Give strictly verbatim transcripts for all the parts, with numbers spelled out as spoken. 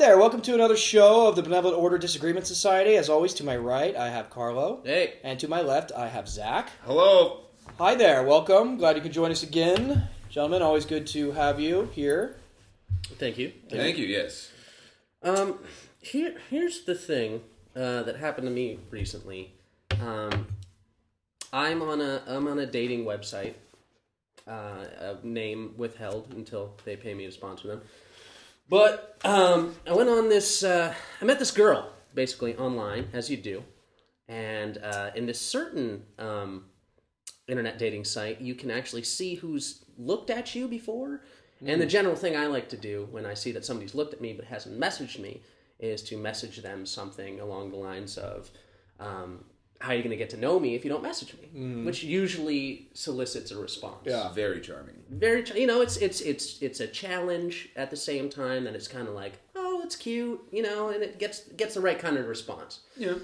there, welcome to another show of the Benevolent Order Disagreement Society. As always, to my right, I have Carlo. Hey. And to my left, I have Zach. Hello. Hi there, welcome. Glad you could join us again. Gentlemen, always good to have you here. Thank you. Thank, Thank you, yes. Um, here, here's the thing uh, that happened to me recently. Um, I'm on a I'm on a dating website. Uh, a name withheld until they pay me to sponsor them. But um, I went on this. Uh, I met this girl basically online, as you do, and uh, in this certain um, internet dating site, you can actually see who's looked at you before. Mm. And the general thing I like to do when I see that somebody's looked at me but hasn't messaged me is to message them something along the lines of, um, how are you going to get to know me if you don't message me? Mm. Which usually solicits a response. Yeah, very charming. Very, you know, it's it's it's it's a challenge at the same time, and it's kind of like, oh, it's cute, you know, and it gets gets the right kind of response. Yeah.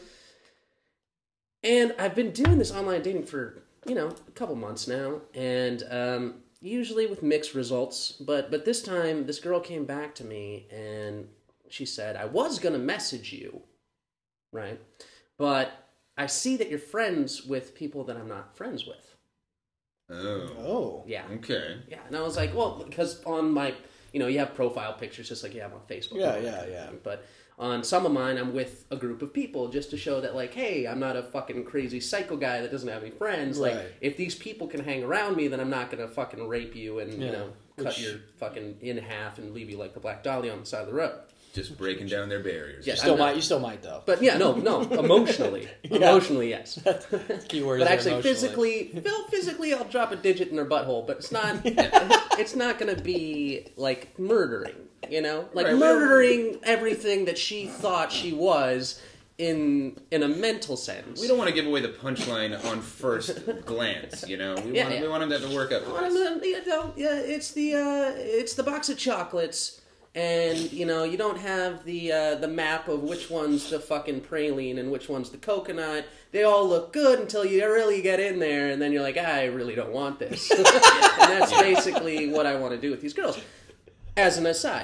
And I've been doing this online dating for, you know, a couple months now, and um, usually with mixed results. But but this time, this girl came back to me, and she said, I was going to message you, right? But I see that you're friends with people that I'm not friends with. Oh. Oh. Yeah. Okay. Yeah, and I was like, well, because on my, you know, you have profile pictures just like you have on Facebook. Yeah, yeah, yeah. But on some of mine, I'm with a group of people just to show that, like, hey, I'm not a fucking crazy psycho guy that doesn't have any friends. Right. Like, if these people can hang around me, then I'm not going to fucking rape you and, yeah. you know, cut Which... your fucking in half and leave you like the Black Dahlia on the side of the road. Just breaking down their barriers. Yeah, you still might. You still might, though. But yeah, no, no. Emotionally, yeah. Emotionally, yes. Keywords. But actually, physically, well, physically, I'll drop a digit in her butthole. But it's not. It's not going to be like murdering. You know, like right, murdering everything that she thought she was in in a mental sense. We don't want to give away the punchline on first glance. You know, we yeah, want yeah. we want them to work up. To well, you know, yeah, it's the uh, it's the box of chocolates. And, you know, you don't have the uh, the map of which one's the fucking praline and which one's the coconut. They all look good until you really get in there, and then you're like, I really don't want this. And that's basically what I want to do with these girls, as an aside.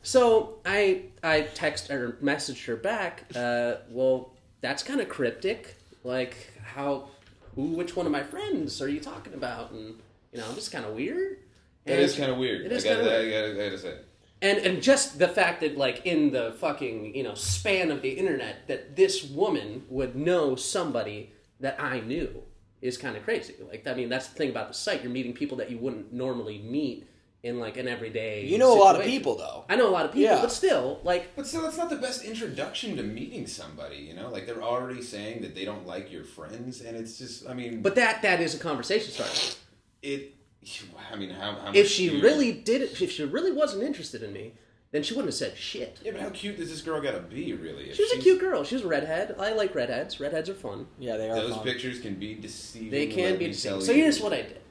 So I I text or messaged her back, uh, well, that's kind of cryptic. Like, how, who, which one of my friends are you talking about? And, you know, it's kind of weird. And that is kind of weird. It is I gotta, kind of I gotta, I gotta say. And and just the fact that, like, in the fucking, you know, span of the internet, that this woman would know somebody that I knew is kind of crazy. Like, I mean, that's the thing about the site. You're meeting people that you wouldn't normally meet in, like, an everyday You know situation. a lot of people, though. I know a lot of people, yeah. but still, like... But still, it's not the best introduction to meeting somebody, you know? Like, they're already saying that they don't like your friends, and it's just, I mean... But that that is a conversation starter. It... I mean, how, how much If she you... really did it, if she really wasn't interested in me, then she wouldn't have said shit. Yeah, but how cute does this girl gotta be, really? If She was she's... a cute girl. She was a redhead. I like redheads. Redheads are fun. Yeah, they are Those fun. pictures can be deceiving. They can be deceiving. So here's what I did.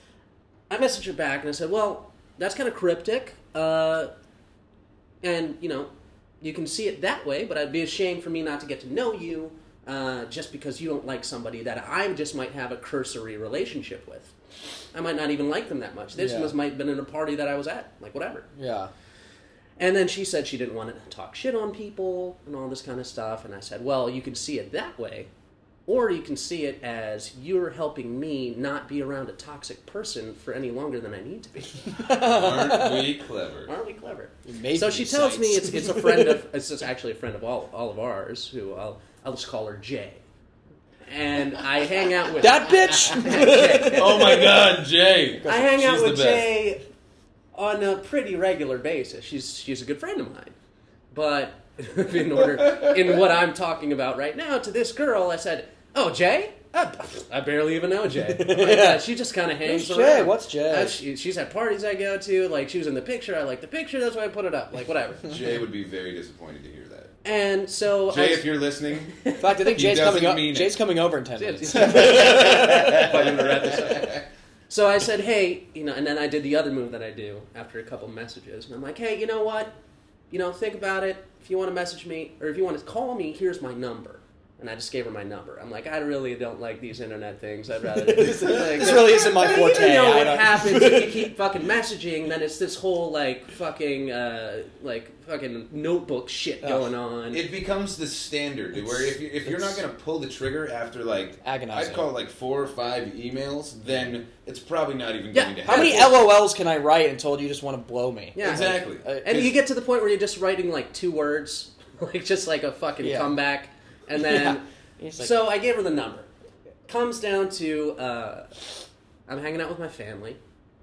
I messaged her back and I said, well, that's kind of cryptic. Uh, and, you know, you can see it that way, but I'd be ashamed for me not to get to know you uh, just because you don't like somebody that I just might have a cursory relationship with. I might not even like them that much. This yeah. was might have been in a party that I was at. Like, whatever. Yeah. And then she said she didn't want to talk shit on people and all this kind of stuff. And I said, well, you can see it that way. Or you can see it as you're helping me not be around a toxic person for any longer than I need to be. Aren't we clever? Aren't we clever? Maybe So she tells sites. me it's it's a friend of, it's just actually a friend of all all of ours, who I'll, I'll just call her Jay. And I hang out with... That bitch? Jay. Oh my god, Jay! I hang out She's with the best. Jay on a pretty regular basis. She's she's a good friend of mine. But in order, in what I'm talking about right now, to this girl, I said, oh, Jay? I, I barely even know Jay. Like, uh, she just kind of hangs Who's around. Jay? What's Jay? Uh, she, she's at parties I go to. Like, she was in the picture. I like the picture. That's why I put it up. Like, whatever. Jay would be very disappointed to hear that. And so... Jay, I, if you're listening... In fact, I think He Jay's coming, doesn't o- mean it. Jay's coming over in ten minutes. So I said, hey, you know, and then I did the other move that I do after a couple messages. And I'm like, hey, you know what? You know, think about it. If you want to message me, or if you want to call me, here's my number. And I just gave her my number. I'm like, I really don't like these internet things. I'd rather... this really isn't my forte. You know I what don't... happens if you keep fucking messaging, then it's this whole, like, fucking, uh, like, fucking notebook shit going on. It becomes the standard, where if, you, if you're not going to pull the trigger after, like, agonizing. I'd call it, like, four or five emails, then it's probably not even Yeah. going to How happen. many L O Ls can I write until you just want to blow me? Yeah. Exactly. Uh, And you get to the point where you're just writing, like, two words, like, just like a fucking Yeah. comeback, and then... Yeah. Like, so I gave her the number. Comes down to, uh, I'm hanging out with my family,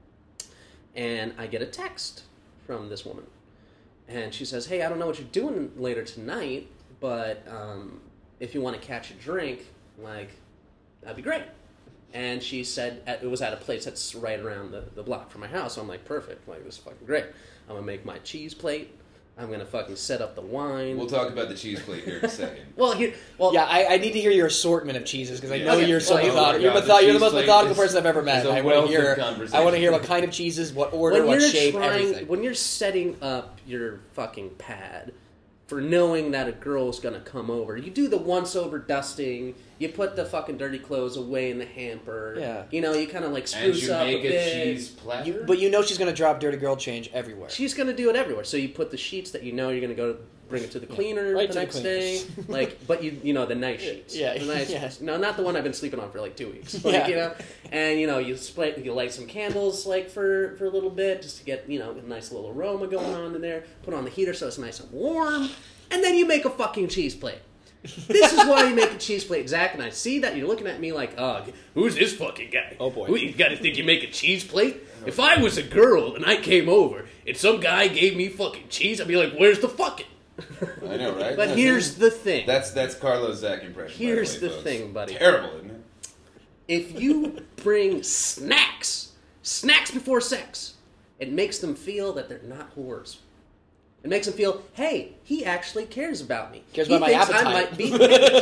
and I get a text from this woman. And she says, hey, I don't know what you're doing later tonight, but um, if you want to catch a drink, like, that'd be great. And she said at, it was at a place that's right around the, the block from my house. So I'm like, perfect. Like, this is fucking great. I'm going to make my cheese plate. I'm going to fucking set up the wine. We'll talk about the cheese plate here in a second. well, here, well, yeah, I, I need to hear your assortment of cheeses because I Yeah. know Okay. you're so Well, methodical. oh You're, my method- God, the you're the most cheese plate methodical is- person I've ever met. is a I want wealth to of hear. conversation. I want to hear what kind of cheeses, what order, when what you're shape, trying, everything. when you're setting up your fucking pad for knowing that a girl's gonna come over, you do the once over dusting. You put the fucking dirty clothes away in the hamper. Yeah. You know, you kind of like And spruce you up make a a, bit. cheese platter? You, but you know she's going to drop dirty girl change everywhere. She's gonna do it everywhere. So you put the sheets that you know you're gonna go to bring it to the cleaner Right the to the next day. cleaners. Like, but you you know the nice sheets. Yeah, the nice, yeah. No, not the one I've been sleeping on for like two weeks. Like, Yeah. you know, and you know you split, you light some candles like for for a little bit just to get you know a nice little aroma going on in there. Put on the heater so it's nice and warm, and then you make a fucking cheese plate. This is why you make a cheese plate, Zach, and I see that you're looking at me like, oh, who's this fucking guy? Oh, boy. Who, you gotta think you make a cheese plate? If I was a girl and I came over and some guy gave me fucking cheese, I'd be like, where's the fucking? I know, right? But No, here's the thing. That's that's Carlos Zach impression. by Here's way, the folks. thing, buddy. Terrible, isn't it? If you bring snacks, snacks before sex, it makes them feel that they're not whores. It makes them feel, hey, he actually cares about me. Cares he about my thinks appetite. I might be.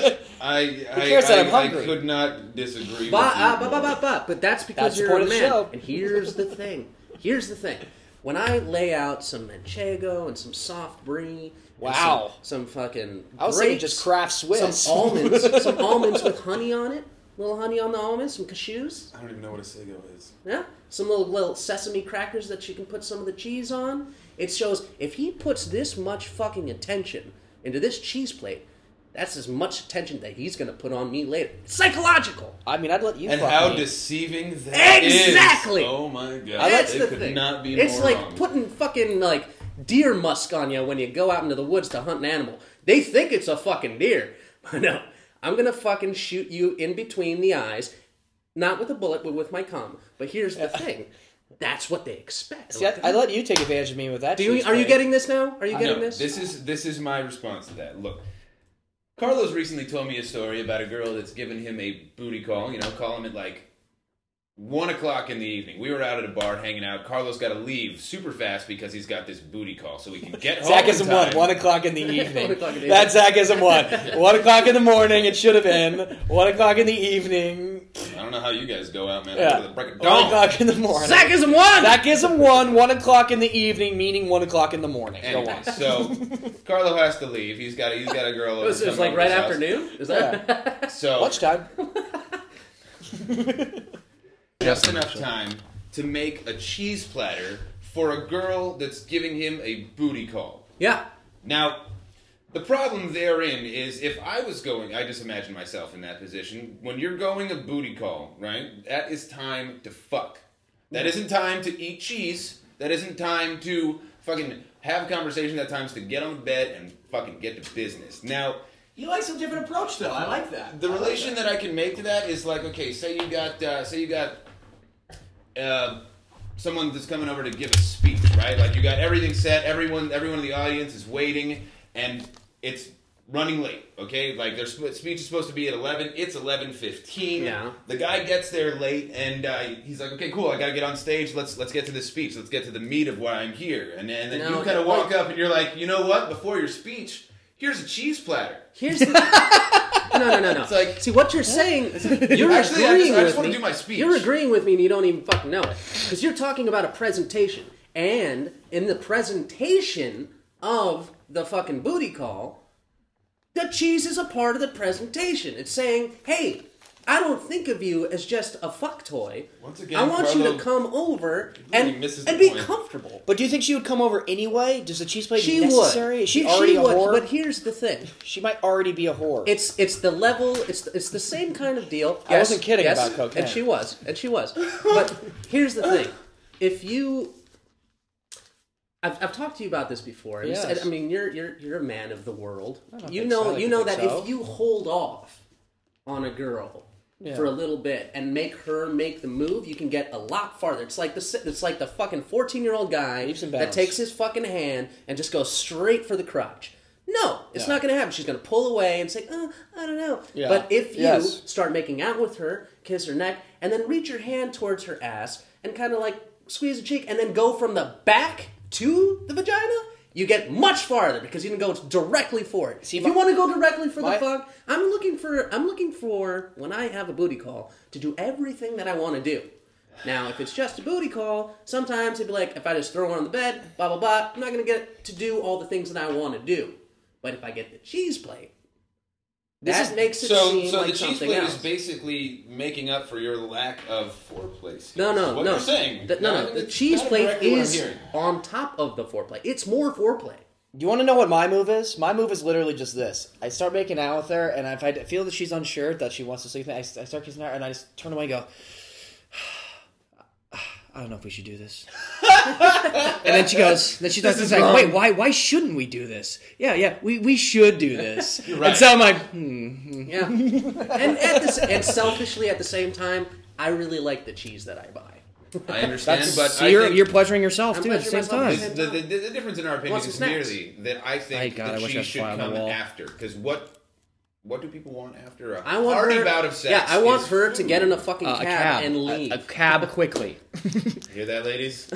I I, cares that I, I'm hungry? I could not disagree. But, with you uh, but, more. but, but, but that's because That's the you're point a of the man. show. And here's the thing. Here's the thing. When I lay out some manchego and some soft brie, and Wow. some, some fucking I was grapes, thinking just Kraft Swiss. some almonds, some almonds with honey on it, little honey on the almonds, some cashews, I don't even know what a Sego is. yeah, some little little sesame crackers that you can put some of the cheese on. It shows if he puts this much fucking attention into this cheese plate, that's as much attention that he's going to put on me later. It's psychological. I mean, I'd let you And fuck how me. deceiving that Exactly. is. Oh my god. That's it the could thing. not be it's more like wrong. putting fucking like deer musk on you when you go out into the woods to hunt an animal. They think it's a fucking deer. No, I'm gonna fucking shoot you in between the eyes, not with a bullet, but with my cum. But here's the thing. That's what they expect. See, I, I let you take advantage of me with that. Do you, cheese are you plate. getting this now? Are you getting no, this? This is this is my response to that. Look, Carlos recently told me a story about a girl that's given him a booty call. You know, call him at like one o'clock in the evening. We were out at a bar hanging out. Carlos got to leave super fast because he's got this booty call, so we can get home. Zach in isn't time. one. One o'clock in the evening. One o'clock in the That's Zach isn't one. One o'clock in the morning. It should have been one o'clock in the evening. I don't know how you guys go out, man. Yeah. After the break of One dawn. o'clock in the morning. Zach isn't one. Zach isn't one. One o'clock in the evening, meaning one o'clock in the morning. Go Anyway, on. so Carlo has to leave. He's got a, he's got a girl. It was, it was coming like over right his house. afternoon. Is that? So Lunchtime. just enough time to make a cheese platter for a girl that's giving him a booty call. Yeah. Now, the problem therein is if I was going, I just imagine myself in that position. When you're going a booty call, right? That is time to fuck. That isn't time to eat cheese. That isn't time to fucking have a conversation. That time's to get on the bed and fucking get to business. Now, You like some different approach, though. I like that. the relation that I can make to that is like, okay, say you got, uh, say you got uh, someone that's coming over to give a speech, right? Like you got everything set, everyone, everyone in the audience is waiting, and it's running late. Okay, like their sp- speech is supposed to be at eleven. It's eleven fifteen. Yeah. The guy gets there late, and uh, he's like, okay, cool. I gotta get on stage. Let's let's get to this speech. Let's get to the meat of why I'm here. And, and then No, you kind of like- walk up, and you're like, you know what? Before your speech, here's a cheese platter. Here's the. No, no, no, no. It's like- see what you're saying. You're Actually, I agreeing just, I with just want me. to do my speech. You're agreeing with me, and you don't even fucking know it because you're talking about a presentation, and in the presentation of the fucking booty call, The cheese is a part of the presentation. It's saying, hey, I don't think of you as just a fuck toy. Once again, I want Carlo you to come over really and, misses and the be point. comfortable. But do you think she would come over anyway? Does the cheese plate She necessary? would. Is she, she, already she a would, whore? But here's the thing. She might already be a whore. It's it's the level. It's it's the same kind of deal. I wasn't kidding yes, about cocaine. and she was, and she was. But here's the thing: if you, I've, I've talked to you about this before. And you Yes. said, I mean, you're you're you're a man of the world. I don't You think know so. I you don't know think that so. if you hold off on a girl Yeah. for a little bit and make her make the move, you can get a lot farther. It's like the it's like the fucking fourteen year old guy Leaps and that bounds. takes his fucking hand and just goes straight for the crotch. No, it's No. not going to happen. She's going to pull away and say, oh, I don't know. Yeah. But if you Yes. start making out with her, kiss her neck, and then reach your hand towards her ass and kind of like squeeze the cheek and then go from the back to the vagina, you get much farther because you can go directly for it. See, if my- you want to go directly for my- the fuck, I'm looking for I'm looking for when I have a booty call to do everything that I want to do. Now, if it's just a booty call, sometimes it'd be like if I just throw her on the bed, blah blah blah, I'm not gonna get to do all the things that I want to do. But if I get the cheese plate, that This is- makes it So, seem so like the cheese something plate else. is basically making up for your lack of foreplay skills. No, no, what no. you're saying. The- no, I no. think The it's cheese kinda plate directly what I'm is hearing. on top of the foreplay. It's more foreplay. Do you want to know what my move is? My move is literally just this. I start making out with her, and if I feel that she's unsure, that she wants to sleep, I I start kissing her, and I just turn away and go, I don't know if we should do this. And then she goes, then she starts to is say, wrong. wait, why why shouldn't we do this? Yeah, yeah, we, we should do this. right. And so I'm like, hmm. Yeah. and at this, and selfishly at the same time, I really like the cheese that I buy. I understand, That's, but so I you're, think you're pleasuring yourself, I'm too, at the same pleasuring time. myself. the, the, the difference in our opinion Want some is snacks? merely that I think Thank God, I the wish I cheese had should fly on the come wall. after. Because what what do people want after a I want hearty her, bout of sex? Yeah, I want is her to food. get in a fucking Uh, cab, a cab. and leave. A, a cab quickly. Hear that, ladies?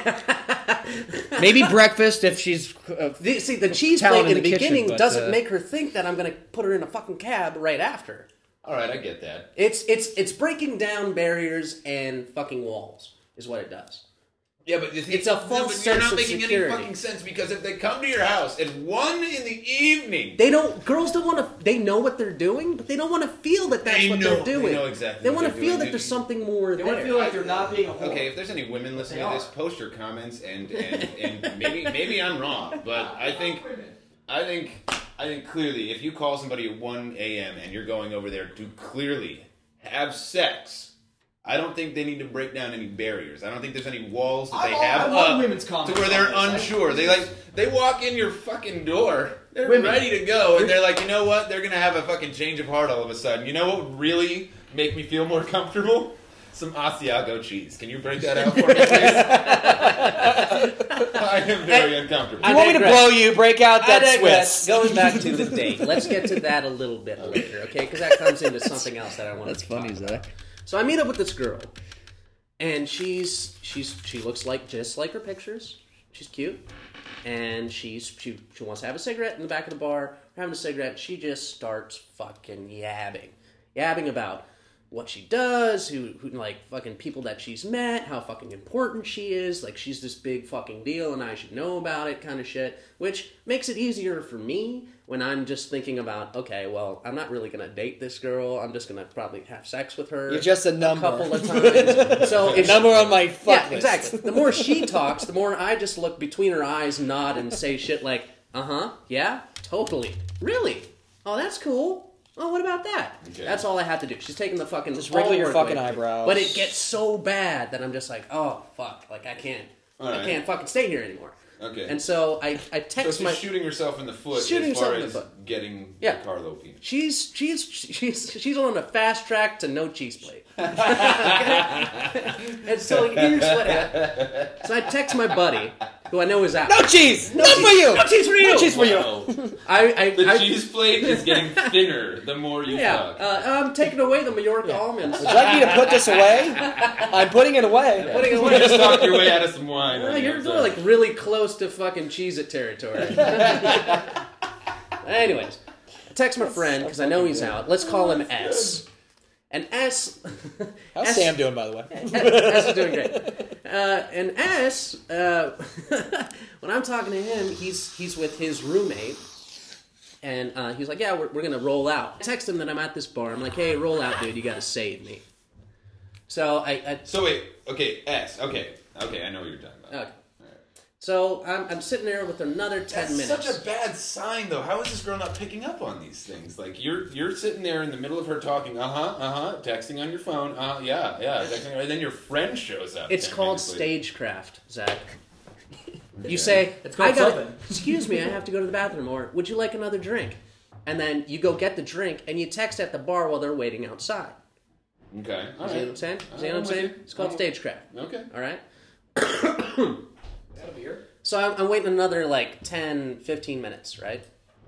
Maybe breakfast if she's... Uh, The- see, the cheese Talent plate in in the, the kitchen, beginning but, doesn't uh, make her think that I'm going to put her in a fucking cab right after. All right, I get that. It's it's it's breaking down barriers and fucking walls is what it does. Yeah, but the thing- It's a no, false but you're sense not of making security. any fucking sense because if they come to your house at one in the evening, They don't. Girls don't want to. They know what they're doing, but they don't want to feel that that's They what know- they're doing. they know exactly They what want to they're feel doing. that They- there's something more They there. want to feel like they're not being a whore. okay, if there's any women listening They to this, are. post your comments and and, and maybe maybe I'm wrong, but I think I think I think clearly if you call somebody at one a.m. and you're going over there to clearly have sex, I don't think they need to break down any barriers. I don't think there's any walls that they I- I have want up women's to comments where they're on this. I- unsure. They like they walk in your fucking door, they're Women. ready to go, and they're like, you know what? They're gonna have a fucking change of heart all of a sudden. You know what would really make me feel more comfortable? Some Asiago cheese. Can you break that out for me, please? I am very uncomfortable. you want me to digress. blow you, break out I that digress. Swiss. Going back to the date, let's get to that a little bit later, okay? Because that comes into something else that I want That's to talk funny, about. Zach. So I meet up with this girl, and she's she's she looks like just like her pictures. She's cute, and she's she she wants to have a cigarette in the back of the bar. We're having a cigarette. She just starts fucking yabbing, yabbing about what she does, who, who like fucking people that she's met, how fucking important she is, like she's this big fucking deal and I should know about it kind of shit, which makes it easier for me when I'm just thinking about, okay, well, I'm not really gonna date this girl, I'm just gonna probably have sex with her. You're just a number. couple of times. So A if number on my fuck yeah, list. exactly. The more she talks, the more I just look between her eyes, nod, and say shit like, uh-huh, yeah, totally, really, oh, that's cool. Oh, what about that? Okay. That's all I have to do. She's taking the fucking Just wriggle your all fucking work away. eyebrows. But it gets so bad that I'm just like, oh fuck, like I can't, All I right. can't fucking stay here anymore. Okay. And so I, I so text she's my. shooting herself in the foot Shooting as far herself in the as foot. getting Yeah. the Carlo penis. She's she's she's she's on a fast track to no cheese plate. And so here's what happened. So I text my buddy, who I know is out. No cheese! No for you! No cheese for you! No cheese for you! Wow. I, I, The I, cheese plate is getting thinner the more you Yeah, talk. uh, I'm taking away the Majorca almonds. Would you like me to put this away? I'm putting it away. Putting it You away. just talked your way out of some wine. Uh, on the you're outside. you're like really close to fucking Cheez-It territory. Anyways, I text my friend because I know he's out. Let's call him S. And S. How's S- Sam doing, by the way? S is doing great. Uh, and S, uh, when I'm talking to him, he's he's with his roommate, And uh, he was like, yeah, we're, we're going to roll out. I text him that I'm at this bar. I'm like, hey, roll out, dude. You got to save me. So I... I So wait, okay, S, okay. Okay, I know what you're talking about. Okay. So I'm, I'm sitting there with another ten That's minutes. such a bad sign, though. How is this girl not picking up on these things? Like you're you're sitting there in the middle of her talking, uh huh, uh huh, texting on your phone, uh yeah, yeah, texting, and then your friend shows up. It's ten called minutes later. stagecraft, Zach. You say, It's called I got something. excuse me, I have to go to the bathroom, or would you like another drink? And then you go get the drink, and you text at the bar while they're waiting outside. Okay, all See what I'm right. saying? See what I'm I'm with saying? you. It's called I'm- stagecraft. Okay. All right? Is that a beer? So I'm, I'm waiting another like ten, fifteen minutes, right?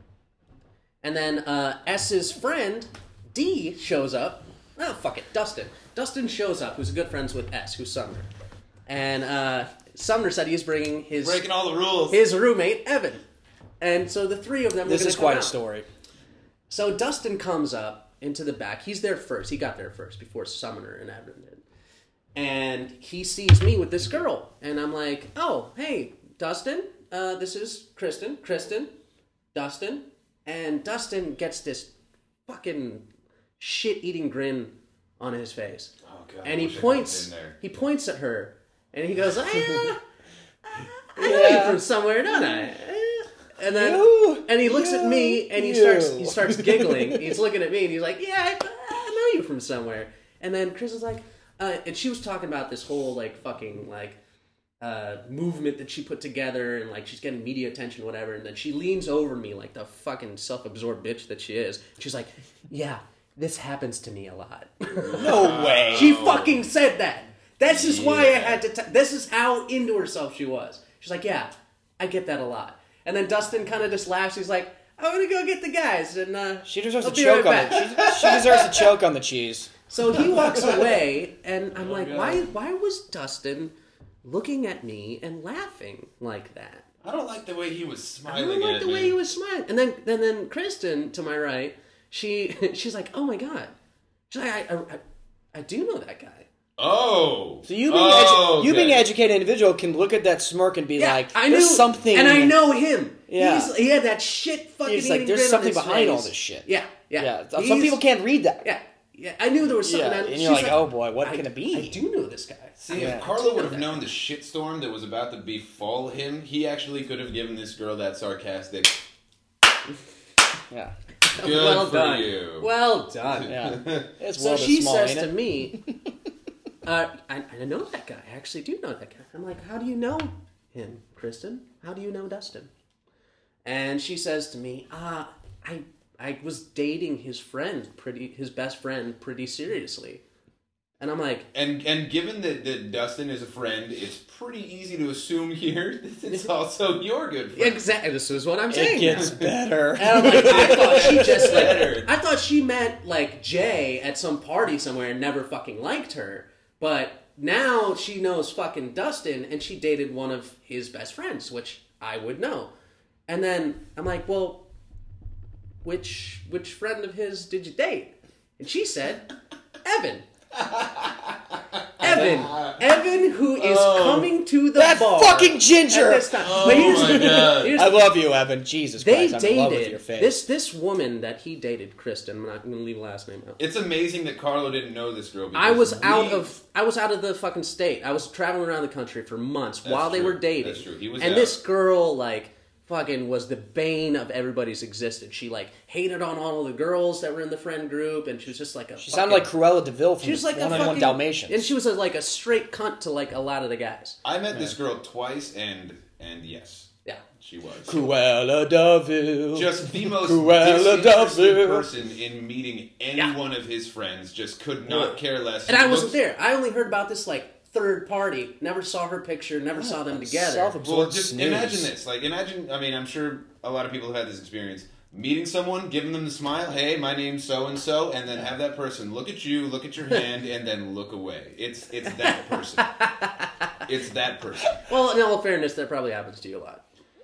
And then uh, S's friend, D, shows up. Oh, fuck it, Dustin. Dustin shows up, who's good friends with S, who's Sumner. And uh, Sumner said he's bringing his Breaking all the rules. his roommate, Evan. And so the three of them This were gonna is come quite out. a story. So Dustin comes up into the back. He's there first. He got there first before Sumner and Evan did. And he sees me with this girl. And I'm like, oh, hey, Dustin, uh, this is Kristen. Kristen, Dustin. And Dustin gets this fucking shit-eating grin on his face. Oh, God, and I he wish I points could've been there. he points at her. And he goes, I, uh, I know you from somewhere, don't I? And then, You, and he looks at you, me, and he you. starts he starts giggling. He's looking at me, and he's like, "Yeah, I, I know you from somewhere." And then Chris is like, uh, and she was talking about this whole like fucking like uh, movement that she put together, and like she's getting media attention, whatever. And then she leans over me like the fucking self-absorbed bitch that she is. She's like, "Yeah, this happens to me a lot." No way. She fucking said that. This is why I Yeah. had to. T- this is how into herself she was. She's like, "Yeah, I get that a lot." And then Dustin kind of just laughs. He's like, "I'm gonna go get the guys," and uh, She deserves I'll a be choke right on back. it. She, she deserves a choke on the cheese. So he walks away, and I'm like, God. "Why? Why was Dustin looking at me and laughing like that?" I don't like the way he was I smiling don't like at the me. way he was smiling. And then, then, then Kristen to my right, she she's like, "Oh my god," she's like, "I, I, I, I do know that guy." Oh. So you being, oh, edu- you being okay. an educated individual can look at that smirk and be like, I there's knew something. and I know him. Yeah. He's, he had that shit fucking. He's like, eating there's grin something on his behind face. all this shit. Yeah, yeah. Yeah. Some He's- people can't read that. Yeah, yeah. I knew there was something. Yeah, and and she's you're like, oh boy, what I, can it be? I do know this guy. See, Yeah. if Carlo would have that. known the shitstorm that was about to befall him, he actually could have given this girl that sarcastic. Yeah. Good well for done. you. Well done. Yeah. It's So world she is small, says ain't to it? me, uh, I, I know that guy. I actually do know that guy. I'm like, how do you know him, Kristen? How do you know Dustin? And she says to me, uh, I I was dating his friend, pretty his best friend, pretty seriously. And I'm like, And and given that, that Dustin is a friend, it's pretty easy to assume here that it's also your good friend. exactly. This is what I'm It saying. gets better. And I'm like, I thought she just Better. like, I thought she met like Jay at some party somewhere and never fucking liked her. But now she knows fucking Dustin, and she dated one of his best friends, which I would know. And then I'm like, well, which which friend of his did you date? And she said, Evan. Evan, Evan, who is Oh. coming to the That bar fucking ginger! at this time. Oh But here's, my God. here's I love you, Evan. Jesus they Christ, I'm in love with dated your face. this this woman that he dated, Kristen. I'm not going to leave the last name out. It's amazing that Carlo didn't know this girl. I because was out we- of I was out of the fucking state. I was traveling around the country for months That's while they true. were dating. That's true. He was and out. this girl like fucking was the bane of everybody's existence. She like hated on all of the girls that were in the friend group, and she was just like a. She fucking, sounded like Cruella DeVille from she was like a one oh one fucking Dalmatians. and she was a, like a straight cunt to like a lot of the guys. I met this girl twice, and and yes, Yeah. she was. Cruella DeVille. Just the most Cruella disinterested DeVille. person in meeting any Yeah. one of his friends. Just could not care less. And He I wasn't looked- there. I only heard about this like third party. Never saw her picture. Never saw them together. Self-absorbed Well, just snooze. imagine this. Like, imagine. I mean, I'm sure a lot of people have had this experience. Meeting someone, giving them the smile. Hey, my name's so and so, and then have that person look at you, look at your hand, and then look away. It's it's that person. It's that person. Well, in all fairness, that probably happens to you a lot.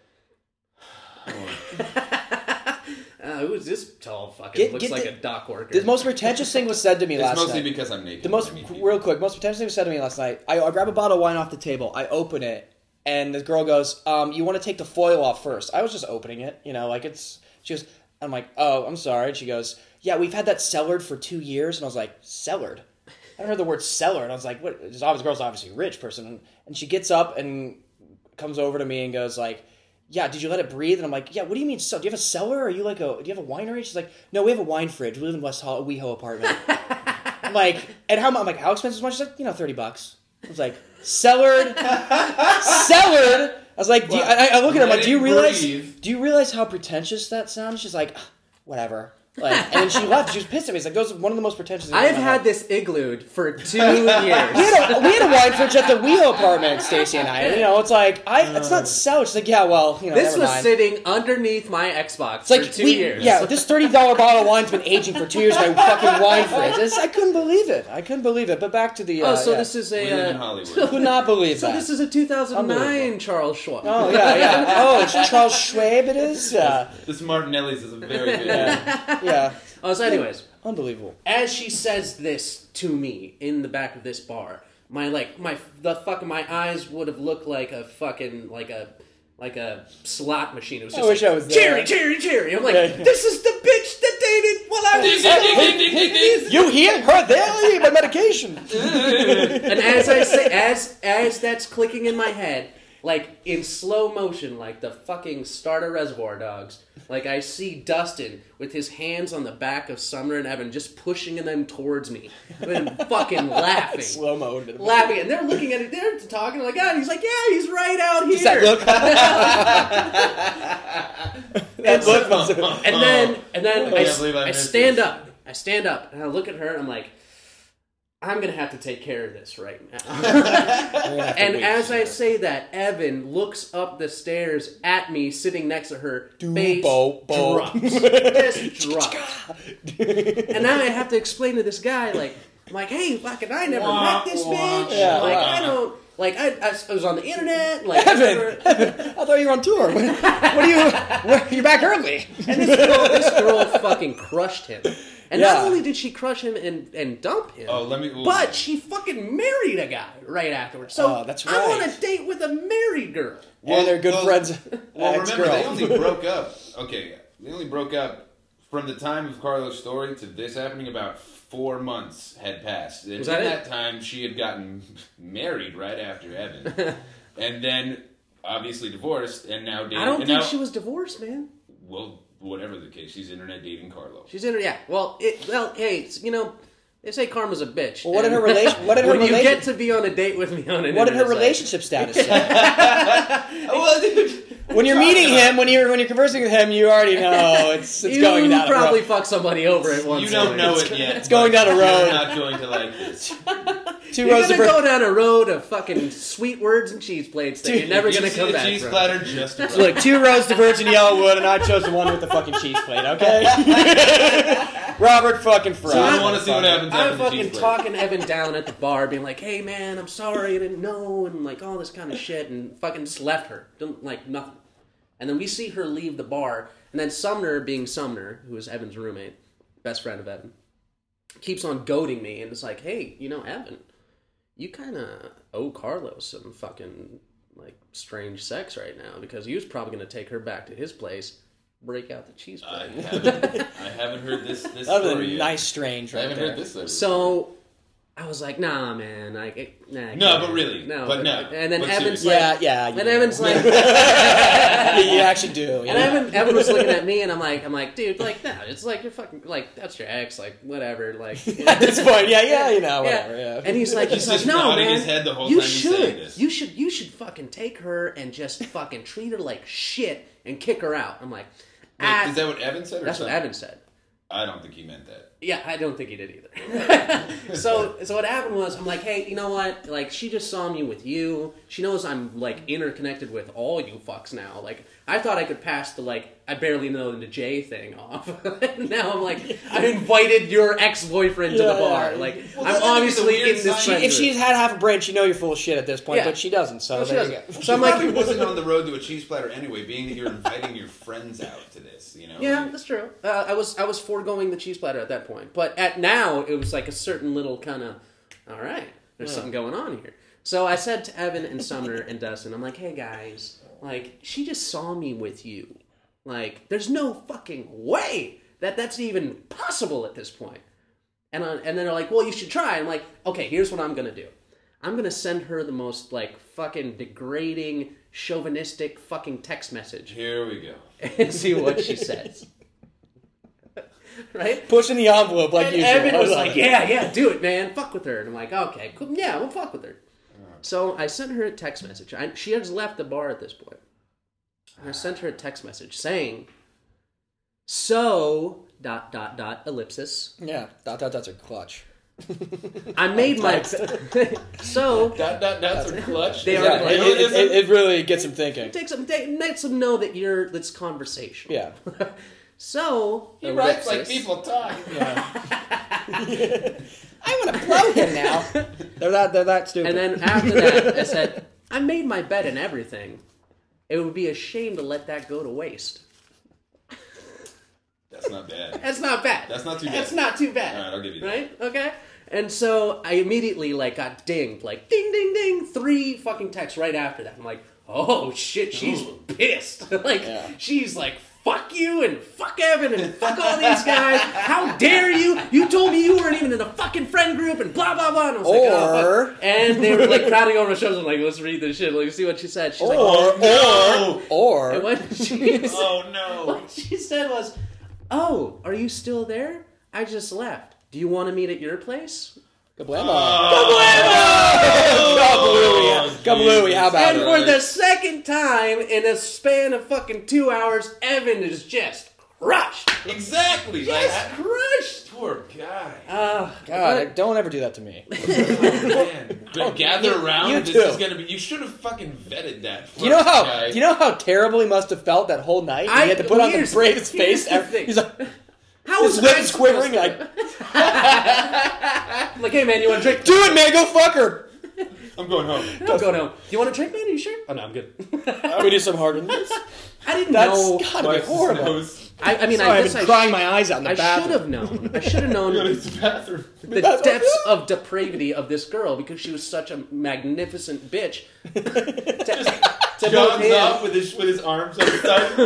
Uh, who's this tall fucking Get- looks get like the- a dock worker? The most pretentious thing was said to me It's last mostly night. because I'm naked. The most, when I meet people. real quick, most pretentious thing was said to me last night. I, I grab a bottle of wine off the table. I open it, and the girl goes, um, "You want to take the foil off first?" I was just opening it, you know, like it's. She goes, I'm like, oh, I'm sorry. And she goes, yeah, we've had that cellared for two years. And I was like, cellared? I haven't heard the word cellar. And I was like, what? This obviously, girl's obviously a rich person. And, and she gets up and comes over to me and goes like, yeah, did you let it breathe? And I'm like, yeah, what do you mean? So, do you have a cellar? Are you like a, do you have a winery? She's like, no, we have a wine fridge. We live in West Hall, a WeHo apartment. I'm like, and how, I'm like, how expensive is much? She's like, you know, thirty bucks. I was like, cellared? Cellared? I was like, do you, I, I look at her, I'm like, do you realize, breathe. do you realize how pretentious that sounds? She's like, whatever. Like, and then she left. She was pissed at me. It's like, those are one of the most pretentious things I've in my had life. this iglooed for two years. We had, a, we had a wine fridge at the WeHo apartment, Stacy and I. And, you know, it's like, I, it's not so. She's like, yeah, well, you know, This never was mind. sitting underneath my Xbox It's like, for two we, years. yeah, this thirty dollars bottle of wine's been aging for two years in my fucking wine fridge. It's, I couldn't believe it. I couldn't believe it. But back to the, uh, Oh, so yeah. this is We a. live in Uh, Hollywood. Could not believe so that. this is a two thousand nine Unbelievable. Charles Schwab. Oh, yeah, yeah. Oh, it's Charles Schwab it is? Yeah. This Martinelli's is a very good. Yeah. Yeah. Oh, so anyways, Unbelievable. as she says this to me in the back of this bar, my like my the fucking my eyes would have looked like a fucking like a like a slot machine. It was I just wish like, I was there. Cherry, cherry, cherry. I'm like, Yeah. this is the bitch that dated while I was. Ding, ding, ding, ding, ding. You hear her there? I need my medication. And as I say, as as that's clicking in my head, like in slow motion, like the fucking start of Reservoir Dogs, like I see Dustin with his hands on the back of Sumner and Evan, just pushing them towards me, and fucking laughing, Slow mode. laughing, and they're looking at it, they're talking like, "God," he's like, "Yeah, he's right out here." Just that look. That look. was- And then, and then I I, can't believe I I missed stand this. up, I stand up, and I look at her, and I'm like, I'm gonna have to take care of this right now. And as I say that, Evan looks up the stairs at me, sitting next to her. Face bo, bo. drops. Just drops. And now I have to explain to this guy, like, I'm like, hey, fucking, I never Wah, met this wah, bitch. Yeah, like, wah. I don't. Like, I, I, I was on the internet. Like, Evan, never- Evan, I thought you were on tour. What, what are you? What, you're back early. And this girl, this girl fucking crushed him. And Yeah. not only did she crush him and, and dump him, Oh, let me. ooh. but she fucking married a guy right afterwards. So Oh, that's I'm on right. a date with a married girl. Yeah, they're good well, friends. Well, Ex remember, girl. they only broke up. Okay, they only broke up from the time of Carlos' story to this happening. About four months had passed. And Was in that that it? time, she had gotten married right after Evan, and then obviously divorced, and now dating. I don't and think now, she was divorced, man. Well, whatever the case, she's internet dating Carlos. She's in. Yeah. Well, it. Well, hey, it's, you know, they say karma's a bitch. Well, what did And her relation? What did her when you relation? get to be on a date with me on an What did her internet site- relationship status say? well, dude, When you're meeting him, when you're when you're conversing with him, you already know it's it's You going down probably a road. fucked somebody over at one you point. don't know it yet. it's going but down a road. You're not going to like this. Two You're rows gonna of go down a road of fucking sweet words and cheese plates that Dude, you're never Did gonna you see come the back cheese from. platter just right. Look, two roads diverge in Yellowwood, and I chose the one with the fucking cheese plate. Okay, Robert fucking Fry. So I want to see what happens after I'm the fucking cheese plate. talking Evan down at the bar, being like, "Hey man, I'm sorry, I didn't know," and like all this kind of shit, and fucking just left her, didn't like nothing. And then we see her leave the bar, and then Sumner, being Sumner, who is Evan's roommate, best friend of Evan, keeps on goading me, and it's like, "Hey, you know, Evan, you kind of owe Carlos some fucking like strange sex right now because he was probably going to take her back to his place, break out the cheese I plate." haven't, I haven't heard this this That was story a yet. nice strange I right haven't there. heard this story. So I was like, "Nah, man, like, it, nah." I No, can't. but really. no, But no. And then But Evan's seriously. like, Yeah, yeah. and you Evan's do. like, you actually do. and yeah. Evan, Evan was looking at me, and I'm like, I'm like, dude, like, no, it's like you're fucking, like, that's your ex, like, whatever, like. At this point, yeah, yeah, you know, whatever. Yeah. And he's like, he's, He's like, just no, nodding man, his head the whole you time he's should, saying this. you should, you should fucking take her and just fucking treat her like shit and kick her out. I'm like, Wait, ah, is that what Evan said? Or that's what something? Evan said. I don't think he meant that. Yeah, I don't think he did either. so, so what happened was, I'm like, hey, you know what? Like, she just saw me with you. She knows I'm like interconnected with all you fucks now. Like, I thought I could pass the like I barely know the Jay thing off. Now I'm like, I invited your ex-boyfriend to Yeah, the bar. yeah. Like, Well, I'm that would be the obviously weird in this. sign. friend If she's group. had half a brain, she know you're full of shit at this point, Yeah. but she doesn't. So No, she there you doesn't. go. So I'm He like, probably wasn't on the road to a cheese platter anyway, being that you're inviting your friends out to this, you know? yeah, Like, that's true. Uh, I was I was foregoing the cheese platter at that point, but at now it was like a certain little kind of, all right, there's Yeah. something going on here. So I said to Evan and Sumner and Dustin, I'm like, hey guys, like she just saw me with you, Like, there's no fucking way that that's even possible at this point. And uh, and then they're like, well, you should try. I'm like, okay, here's what I'm gonna do. I'm gonna send her the most like fucking degrading, chauvinistic fucking text message Here we go. and see what she says. Right? Pushing the envelope like And usual. Evan I was love like, it. yeah, yeah, do it, man. Fuck with her. And I'm like, okay, cool. Yeah, we'll fuck with her. So I sent her a text message. I, she has left the bar at this point. And I sent her a text message saying, so, dot, dot, dot, ellipsis. Yeah, dot, dot, dots are clutch. I made my... so, That, that, that's a clutch. They are Yeah, clutch. it, it, it, it really gets him thinking. take some, take, let them know that you're, that's conversational. Yeah. So, He writes like ellipsis. people talk. I want to blow him now. They're that, they're that stupid. And then after that, I said, I made my bed and everything. It would be a shame to let that go to waste. That's not bad. That's not bad. That's not too bad. That's not too bad. All right, I'll give you that. Right? Okay? And so I immediately, like, got dinged. Like, ding, ding, ding. Three fucking texts right after that. I'm like, oh, shit, she's pissed. like, Yeah. she's like, fuck you and fuck Evan and fuck all these guys. How dare you? You told me you weren't even in a fucking friend group and blah, blah, blah. And I was like, oh, Or- fuck. And they were, like, crowding over my shoulders. I'm like, let's read this shit. Like, see what she said. She's like, or, no. or, and or, what she Oh no. what she said was, oh, are you still there? I just left. Do you want to meet at your place? Kablamo. Oh, Kablooey. Kablooey, how about And it? for the second time in a span of fucking two hours, Evan is just crushed. Exactly. Just Like, crushed. poor guy. Uh, God, don't ever do that to me. Oh, man. But gather around. you this too. is gonna be. You should have fucking vetted that. Do you know how? guy. Do you know how terrible he must have felt that whole night? I- he had to put on the here's- bravest here's face the ever. thing. He's like, how his was I lips quivering. supposed Like, to- I'm like, hey man, you want a drink? do it, man. Go fuck her. I'm going home. I'm going home. Do you want a drink, man? Are you sure? Oh no, I'm good. We do some harder than this. I didn't That's know. gotta be Wipes his horrible. nose. I, I mean, Sorry, I I've guess been I crying sh- my eyes out in the I bathroom. should have known. I should have known Go to the bathroom. the depths of depravity of this girl because she was such a magnificent bitch. to, to both John's him. up with his with his arms on the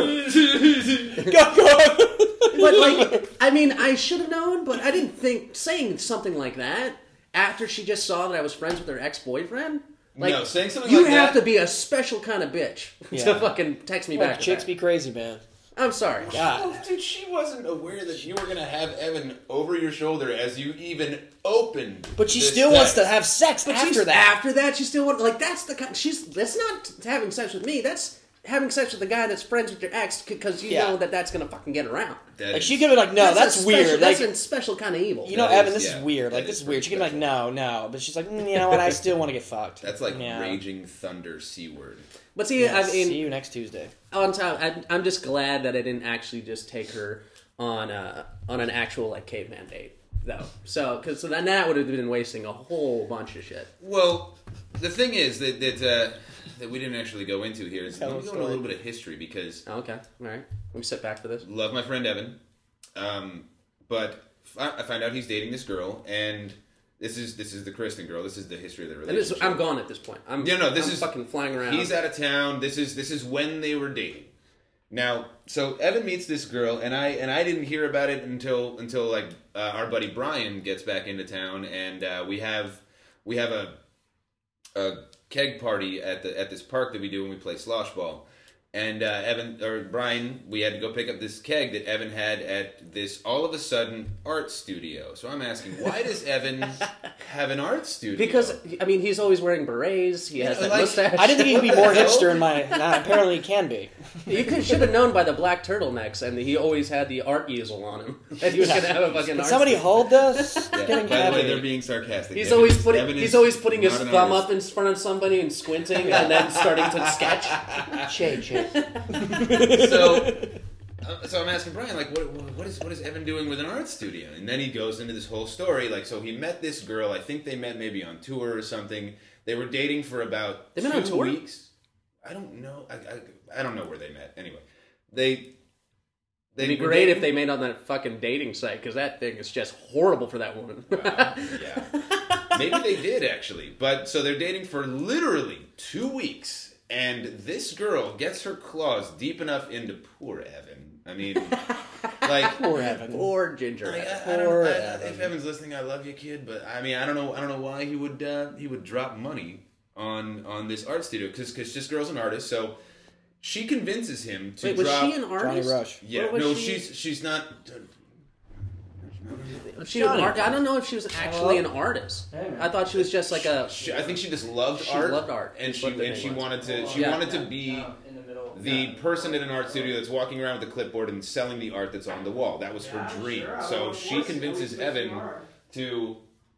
side. Go, go. But like, I mean, I should have known, but I didn't think saying something like that after she just saw that I was friends with her ex-boyfriend. Like, No, saying something you like have that- to be a special kind of bitch Yeah. to fucking text me Well, back. with chicks that. be crazy, man. I'm sorry. God. Oh, dude, she wasn't aware that you were gonna have Evan over your shoulder as you even opened. But she this still wants text. to have sex But after she's, that. after that, she still want like that's the kind. She's that's not having sex with me. That's having sex with the guy that's friends with your ex because you Yeah. know that that's gonna fucking get around. That Like is- she could be like, no, that's, a special, weird. That's Like, a special kind of evil. you know, That Evan, is- this yeah, is weird. Like, that this is is weird. She can be like, pretty no, no. But she's like, mm, you know what? I still want to get fucked. That's like Yeah. raging thunder c word. But see, Yeah, I see mean, you next Tuesday. on top, I, I'm just glad that I didn't actually just take her on a, on an actual like caveman date, though. So, because so then that would have been wasting a whole bunch of shit. Well, the thing is that that uh, that we didn't actually go into here is Tell let me a go into a story. little bit of history because Oh, okay, all right. Let me sit back for this. love my friend Evan, um, but I I find out he's dating this girl, and this is this is the Kristen girl. This is the history of the And this, relationship. I'm gone at this point. I'm Yeah, no, this I'm is- fucking flying around. He's out of town. This is this is when they were dating. Now, so Evan meets this girl, and I and I didn't hear about it until until like uh, our buddy Brian gets back into town, and uh, we have we have a a keg party at the at this park that we do when we play slosh ball. And uh, Evan or Brian, we had to go pick up this keg that Evan had at this all of a sudden art studio. So I'm asking, why does Evan have an art studio? because I mean he's always wearing berets. He has Yeah, that like- mustache. I didn't think he could be more hipster in my. Nah, apparently he can be. You could, should have known by the black turtlenecks, and he always had the art easel on him that he was going to have a fucking. Can art somebody studio. hold this? Yeah, Getting by the way, heavy. they're being sarcastic. He's Evan always is- putting Evan he's is always putting his not an thumb artist. up in front of somebody and squinting, and then starting to sketch. Che, che. so, uh, so I'm asking Brian, like, what, what is what is Evan doing with an art studio? And then he goes into this whole story, like, so he met this girl. I think they met maybe on tour or something. They were dating for about They two met on tour? weeks. I don't know. I, I I don't know where they met. Anyway, they. They It'd be were great dating- if they made on that fucking dating site because that thing is just horrible for that woman. Wow, yeah. Maybe they did actually, but so they're dating for literally two weeks, And this girl gets her claws deep enough into poor Evan. I mean, like Poor Evan. Poor Ginger. Like, Evan. I, I don't, Poor I, Evan. if Evan's listening, I love you, kid. But I mean, I don't know. I don't know why he would uh, he would drop money on on this art studio because because this girl's an artist. So she convinces him to Wait, was drop. she an artist? Johnny Rush. Yeah, Or was no, she- she's she's not. Was she an Johnny. art- I don't know if she was actually an artist. Hey, man. I thought she was just like a. She, I think she just loved She art. loved art. and That's she what the and name she was. wanted to she Yeah. wanted to be in the middle. the person at an art studio that's walking around with a clipboard and selling the art that's on the wall. That was her dream. So she convinces Evan to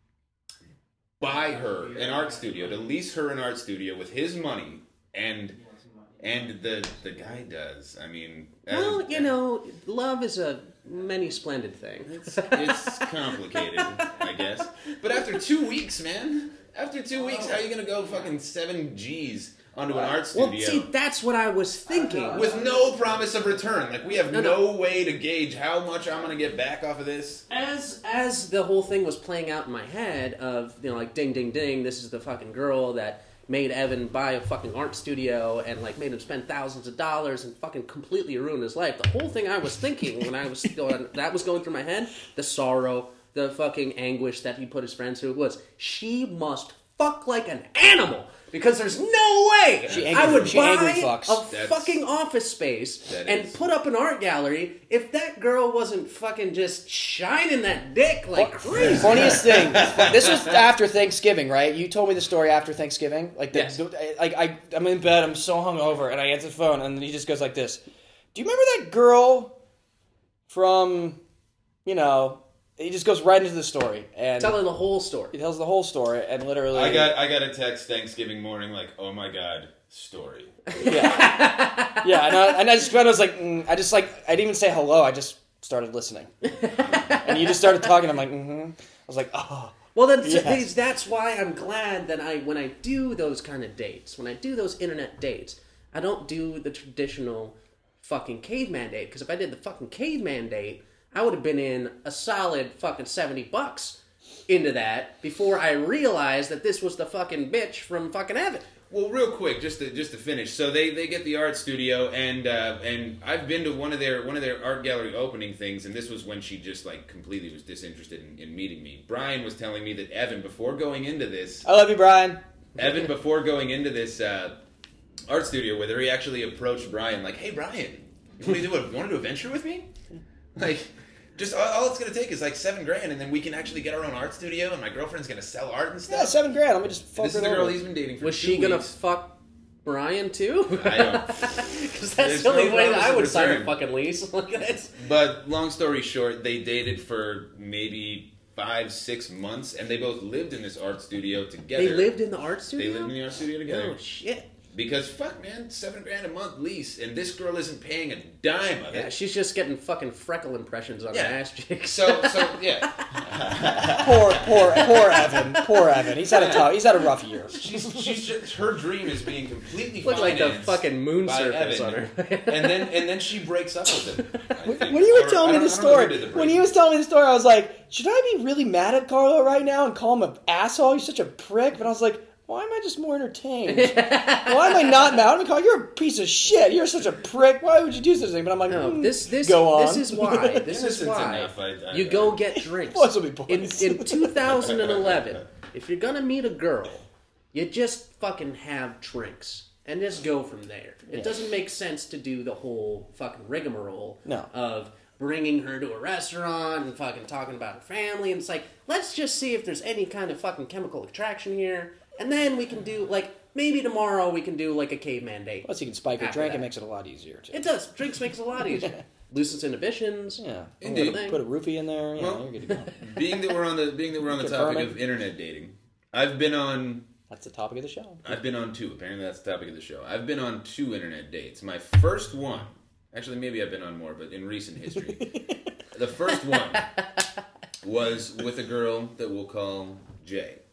buy her an art studio, to lease her an art studio with his money, and and the the guy does. I mean, Well, as- you know, love is a many splendid thing. it's it's complicated, I guess. But after two weeks, man, after two weeks, how are you gonna go fucking seven G's onto an art Well, studio? see, that's what I was thinking. With no promise of return. Like, we have No, no, no. way to gauge how much I'm going to get back off of this. As as the whole thing was playing out in my head of, you know, like, ding, ding, ding, this is the fucking girl that made Evan buy a fucking art studio and, like, made him spend thousands of dollars and fucking completely ruined his life. The whole thing I was thinking when I was going, that was going through my head, the sorrow, the fucking anguish that he put his friends through was, she must fuck like an animal. Because there's no way She angry- I would she buy angry fucks. a That's- fucking office space That and is. put up an art gallery if that girl wasn't fucking just shining that dick like crazy. Funniest thing. This was after Thanksgiving, right? You told me the story after Thanksgiving. Like, the, Yes. the- like I, I'm in bed. I'm so hungover, and I answer the phone, and he just goes like this: "Do you remember that girl from, you know?" He just goes right into the story, and Telling the whole story. he tells the whole story, and literally, I got I got a text Thanksgiving morning like, oh my god, story. yeah, yeah, and I, and I just, I was like, mm, I just like, I didn't even say hello. I just started listening, and you just started talking. I'm like, mm-hmm. I was like, oh. Well, that's, Yes. that's why I'm glad that I, when I do those kind of dates, when I do those internet dates, I don't do the traditional fucking caveman date. Because if I did the fucking caveman date, I would have been in a solid fucking seventy bucks into that before I realized that this was the fucking bitch from fucking Evan. Well, real quick, just to just to finish. So they, they get the art studio, and uh, and I've been to one of their one of their art gallery opening things, and this was when she just like completely was disinterested in, in meeting me. Brian was telling me that Evan, before going into this, I love you, Brian. Evan, before going into this uh, art studio with her, he actually approached Brian like, "Hey, Brian, you want to do a, want to do a venture with me? Like, just all, all it's gonna take is like seven grand, and then we can actually get our own art studio, and my girlfriend's gonna sell art and Yeah, stuff." seven grand. Let me just fuck This is her the girl over. he's been dating for Was two she gonna weeks. fuck Brian too? I don't. Because that's There's the only no way that promise I of would sign a return. fucking lease. Like that's But long story short, they dated for maybe five, six months, and they both lived in this art studio together. they lived in the art They studio. lived in the art studio together. Oh shit! Because fuck, man, seven grand a month lease, and this girl isn't paying a dime of Yeah, it. she's just getting fucking freckle impressions on Yeah. her ass cheeks. So, so yeah, Poor, poor, poor Evan. Poor Evan. He's had a tough. He's had a rough year. she's she's just her dream is being completely looked like the financed fucking moon by surface on Evan. her. and then and then she breaks up with him. I think. When you were Or- telling I me don't- the I don't know who story, did the when breakup. he was telling me the story, I was like, should I be really mad at Carlo right now and call him an asshole? You're such a prick. But I was like, why am I just more entertained? Why am I not mad? I'm calling you're a piece of shit. You're such a prick. Why would you do such a thing? But I'm like, No, mm, this this go on. this is why. This is Innocent's why enough, I- I- you go get drinks. Boys will be In boys. in two thousand eleven, if you're gonna meet a girl, you just fucking have drinks and just go from there. It doesn't make sense to do the whole fucking rigmarole No. of bringing her to a restaurant and fucking talking about her family. And it's like, let's just see if there's any kind of fucking chemical attraction here, and then we can do like maybe tomorrow we can do like a caveman date. Plus, you can spike your After drink. that. It makes it a lot easier too. It does. Drinks makes it a lot easier. Loosens inhibitions. Yeah. Indeed. Put, put a roofie in there. Yeah, Well- you're good to go. being that we're on the being that we're on the topic Confirming. of internet dating, I've been on That's the topic of the show. I've been on two. Apparently, that's the topic of the show. I've been on two internet dates. My first one, actually, maybe I've been on more, but in recent history, the first one was with a girl that we'll call Jay.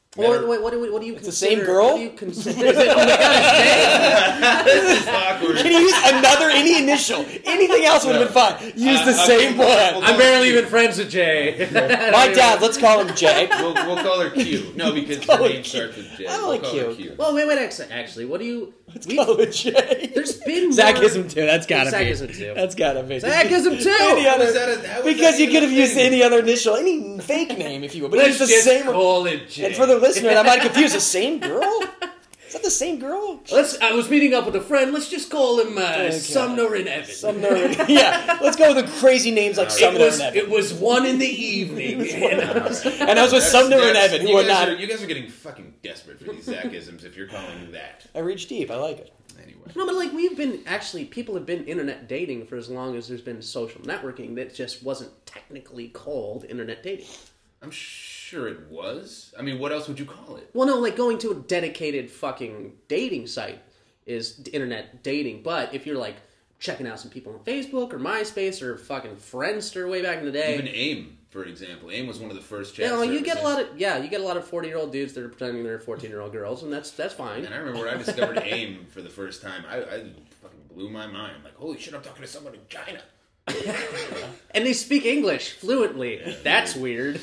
Or, Better- wait, what do, what do you It's the consider? same girl? What do you consider? Oh my god, it's This is awkward. Can you use another, any initial? Anything else would have been fine. Use the Uh, same okay, one. well, I'm barely even friends with Jay. My dad, let's call him Jay. We'll, we'll call her Q. No, because call her her name Q. starts with J. I We'll like call Q. her Q. Well, wait, wait, actually, actually, what do you? Let's we- call him Jay. There's been Zach more- ism too. That's gotta Zach be. ism too. That's gotta be. Zackism too. Any How other, was that a- how was because that you even could have a used thing? any other initial, any fake name if you would. But Let's it's the just same. call it Jay. And for the listener, that might confuse the same girl. Is that the same girl? Let's. I was meeting up with a friend. Let's just call him uh, Okay. Sumner and Evan. Sumner. and- Yeah, let's go with the crazy names like It Sumner was. and Evan. It was one in the evening. And I was with That's- Sumner and that's- Evan, who you are guys not. Are, you guys are getting fucking desperate for these Zackisms if you're calling that. I reach deep. I like it. Anyway. No, but like we've been actually, people have been internet dating for as long as there's been social networking. That just wasn't technically called internet dating. I'm sure it was. I mean, what else would you call it? Well, no, like going to a dedicated fucking dating site is internet dating. But if you're like checking out some people on Facebook or MySpace or fucking Friendster way back in the day, Even AIM, for example. AIM was one of the first chat you know, you get a services. lot of yeah, you get a lot of forty year old dudes that are pretending they're fourteen year old girls, and that's that's fine. And I remember when I discovered AIM for the first time, I, I fucking blew my mind. I'm like, holy shit, I'm talking to someone in China. And they speak English fluently. That's weird.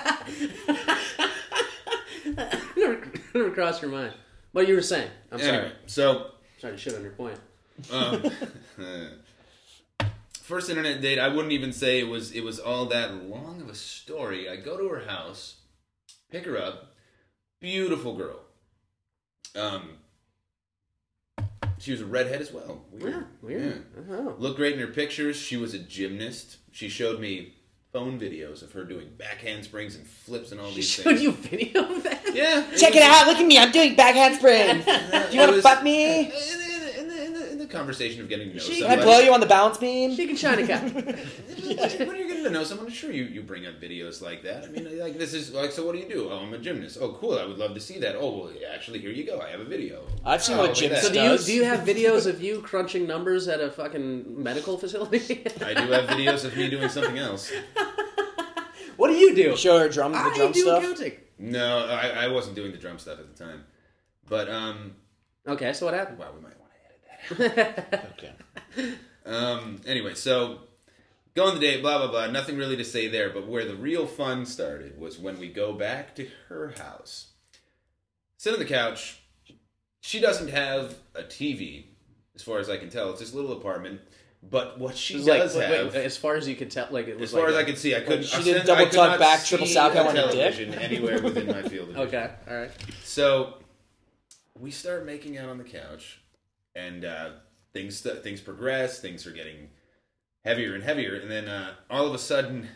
never, never crossed your mind. What you were saying? I'm sorry. Anyway, so Sorry to shit on your point. um, first internet date, I wouldn't even say it was it was all that long of a story. I go to her house, pick her up, beautiful girl. Um, she was a redhead as well. Weird. Yeah, weird. Yeah. Oh. Looked great in her pictures. She was a gymnast. She showed me phone videos of her doing back handsprings and flips and all She these showed things. you video of that? Yeah. Check it out. Look at me. I'm doing back handsprings. Do you want to was- fuck me? In, in, in, the, in, the, in the conversation of getting to know She- Can I somebody. blow you on the balance beam? She can shine a cap. When you're getting to know someone, sure you, you bring up videos like that. I mean, like this is like, so what do you do? Oh, I'm a gymnast. Oh, cool. I would love to see that. Oh, well, yeah, actually, here you go. I have a video. I've seen Oh, what a look at gymnast that. So do you does. do you have videos of you crunching numbers at a fucking medical facility? I do have videos of me doing something else. What do you do? Show her drum, the How do drum you do stuff. accounting? No, I, I wasn't doing the drum stuff at the time. But, um, Okay, so what happened? wow, we might want to edit that out. Okay. Um, anyway, so go on the date, blah, blah, blah. Nothing really to say there, but where the real fun started was when we go back to her house. Sit on the couch. She doesn't have a T V, as far as I can tell. It's this little apartment. But what she It was like, does wait, have, wait, as far as you could tell, like it was as far like as a- I could see, I couldn't. she I did said- double I could tuck not back, triple see sow a cow on her dick? television anywhere within my field of vision. Okay, all right. So we start making out on the couch, and uh, things st- things progress. Things are getting heavier and heavier, and then uh, all of a sudden,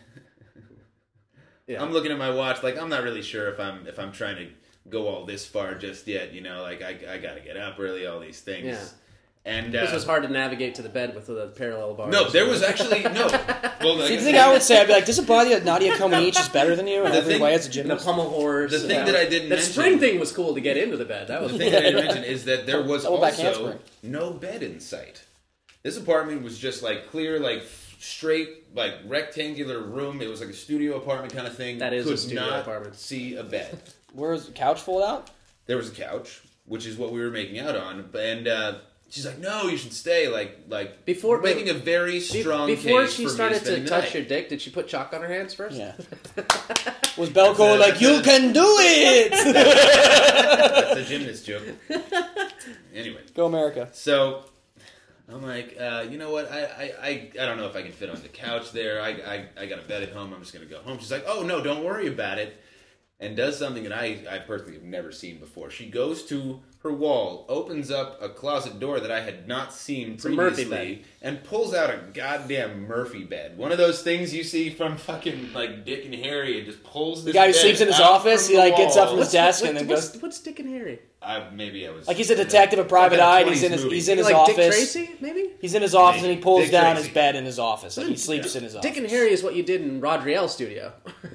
Yeah. I'm looking at my watch, like I'm not really sure if I'm if I'm trying to go all this far just yet. You know, like I I got to get up early. All these things. Yeah. And uh, This was hard to navigate to the bed with the parallel bars. no, there was actually no. Well, See, the thing I would say, I'd be like, does it bother you that Nadia Comaneci is better than you in The every thing- way as a the gymnast? pummel horse. The thing yeah. that I didn't that mention- spring thing was cool to get into the bed. That was The thing that I didn't mention is that there was Double back also handspring. no bed in sight. This apartment was just like clear, like straight, like rectangular room. It was like a studio apartment kind of thing. That is a Could studio not apartment. see a bed. Where's the couch fold out? There was a couch, which is what we were making out on, and uh, she's like, "No, you should stay." Like, like Before- making wait, a very Be- strong Before case she for me started to spending the touch night. your dick, did she put chalk on her hands first? Yeah. Was Belco That's a- like, that's you a- can do it? That's a gymnast joke. Anyway. Go America. So I'm like, uh, you know what? I, I, I, I don't know if I can fit on the couch there. I, I, I got a bed at home. I'm just going to go home. She's like, oh, no, don't worry about it. And does something that I, I personally have never seen before. She goes to her wall, opens up a closet door that I had not seen a Murphy previously, bed. and pulls out a goddamn Murphy bed. One of those things you see from fucking, like, Dick and Harry. It just pulls The this guy who bed sleeps in his out office, from he the like gets up from wall. his desk what- and then what's, goes. What's Dick and Harry? I, maybe I was... Like he's a detective, a private Some eye, kind and of he's in his twenties he's in his like office. Dick Tracy, maybe? He's in his office Maybe. and he pulls Dick down Tracy. his bed in his office and he sleeps in his office. Dick and Harry is what you did in Rodriel's studio.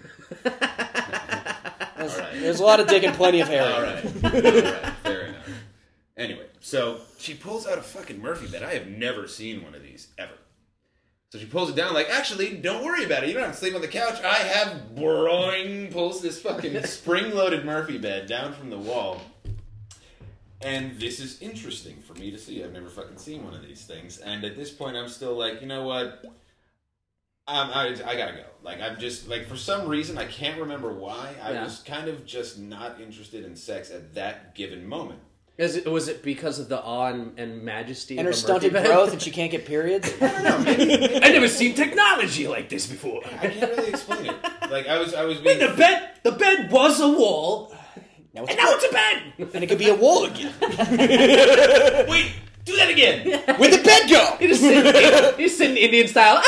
There's, All right. there's a lot of Dick and plenty of Harry. All right. All right. Fair enough. Anyway, so she pulls out a fucking Murphy bed. I have never seen one of these ever. So she pulls it down, like, actually, don't worry about it. You don't have to sleep on the couch. I have boing, pulls this fucking spring-loaded Murphy bed down from the wall. And this is interesting for me to see. I've never fucking seen one of these things. And at this point, I'm still like, you know what? Um, I, I gotta go. Like, I'm just, like, for some reason, I can't remember why. I Yeah. was kind of just not interested in sex at that given moment. Is it, was it because of the awe and, and majesty And of her a Murphy stunted bed? growth, and she can't get periods. I don't know, maybe, I never seen technology like this before. I can't really explain it. Like, I was, I was Wait, being... the bed, the bed was a wall, Now it's and now it's a bed. and it could be a wall again. Wait, do that again! Where'd the bed go? You just sitting, you're sitting Indian style.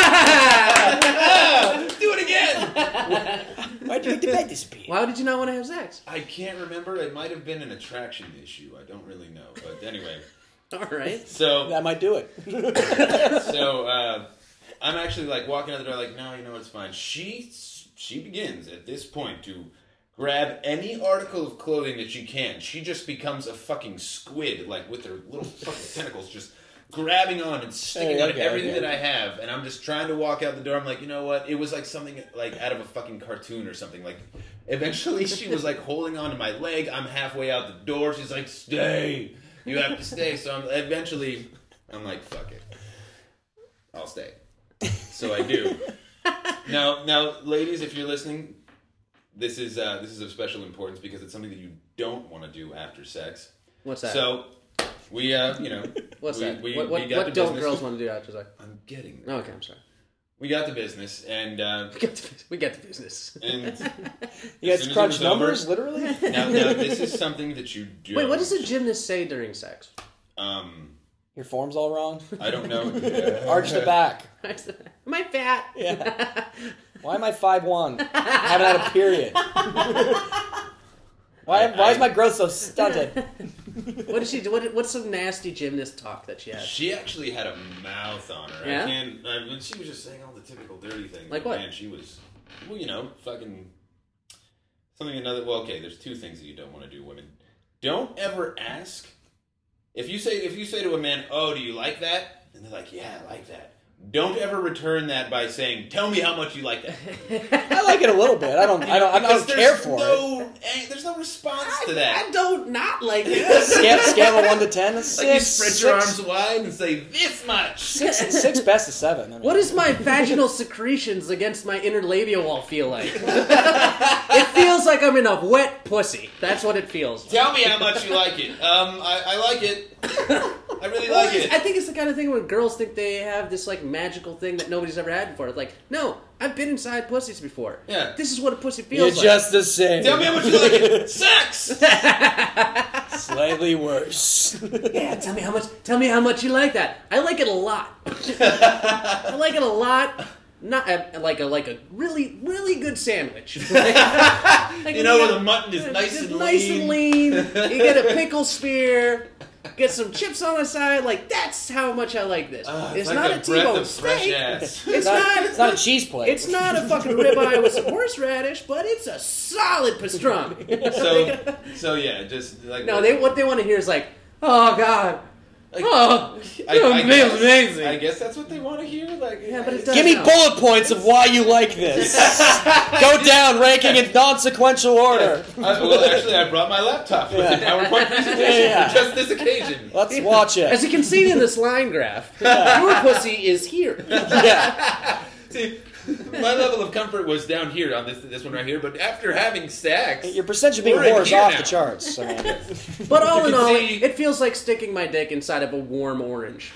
Ah, do it again! Why'd you make the bed disappear? Why did you not want to have sex? I can't remember. It might have been an attraction issue. I don't really know. But anyway. All right. So, That might do it. so uh, I'm actually like walking out the door like, no, you know, it's fine. She, she begins at this point to grab any article of clothing that she can. She just becomes a fucking squid, like with her little fucking tentacles just grabbing on and sticking Hey, on okay, everything okay. that I have. And I'm just trying to walk out the door. I'm like, you know what? It was like something like out of a fucking cartoon or something. Like, eventually she was like holding on to my leg. I'm halfway out the door. She's like, stay. You have to stay. So I'm, eventually, I'm like, fuck it. I'll stay. So I do. Now, now, ladies, if you're listening, this is uh, this is of special importance because it's something that you don't want to do after sex. What's that? So we, uh, you know, What's we, that? We, what what, we got what the don't business. girls want to do after sex? I'm getting there. Okay, I'm sorry. We got the business, and uh, We get the, we get the business. and You as guys soon as crunch it was numbers, over- literally? now, now this is something that you do. Wait, what does a gymnast say during sex? Um, Your form's all wrong. I don't know. Arch the back. Am I fat? Yeah. Why am I five one? Haven't had a period. Why, why is my growth so stunted? What does she do? What, what's some nasty gymnast talk that she has? She actually had a mouth on her. Yeah? I can't. I mean, she was just saying all the typical dirty things. Like but what? Man, she was. Well, you know, fucking something. Another. Well, okay. There's two things that you don't want to do, women. Don't ever ask if you say if you say to a man, "Oh, do you like that?" and they're like, "Yeah, I like that." Don't ever return that by saying, "Tell me how much you like that." I like it a little bit. I don't. I don't. I Because don't care there's for it. no, eh, There's no response to that. I don't not like it. Scale, scale of one to ten. That's Like you six. spread your six, arms wide and say, "This much." Six, six best of seven. I mean, What does my vaginal secretions against my interlabial wall feel like? It feels like I'm in a wet pussy. That's what it feels like. Tell me how much you like it. Um, I, I like it. I really Well, like it's- it. I think it's the kind of thing where girls think they have this like magical thing that nobody's ever had before. It's like, no, I've been inside pussies before. Yeah. This is what a pussy You're feels like. just the same. Tell me how much you like it. Sex. Slightly worse. Yeah, tell me how much. Tell me how much you like that. I like it a lot. I like it a lot. Not uh, like a like a really really good sandwich. Like, like You know when where you the mutton is got- nice just and nice lean. and lean. You get a pickle spear. Get some chips on the side. Like that's how much I like this. Ah, it's like not a a breath T-bone of fresh steak. ass. It's not, not. It's not a cheese plate. It's not a fucking ribeye with some horseradish, but it's a solid pastrami. So, so yeah, just like No, they what they want to hear is like, oh god, Like, oh, I, you're I amazing. guess, amazing. I guess that's what they want to hear. Like, Yeah, but it I- does- Give me No. bullet points of why you like this. Go down, ranking in non-sequential order. I, well, actually, I brought my laptop with a PowerPoint presentation Yeah, yeah. for just this occasion. Let's watch As it. you can see in this line graph, your pussy is here. Yeah. See, my level of comfort was down here on this this one right here, but after having sex, Your percentage of being We're in whore is here off now. the charts. I mean, But all in You can all, see- it feels like sticking my dick inside of a warm orange.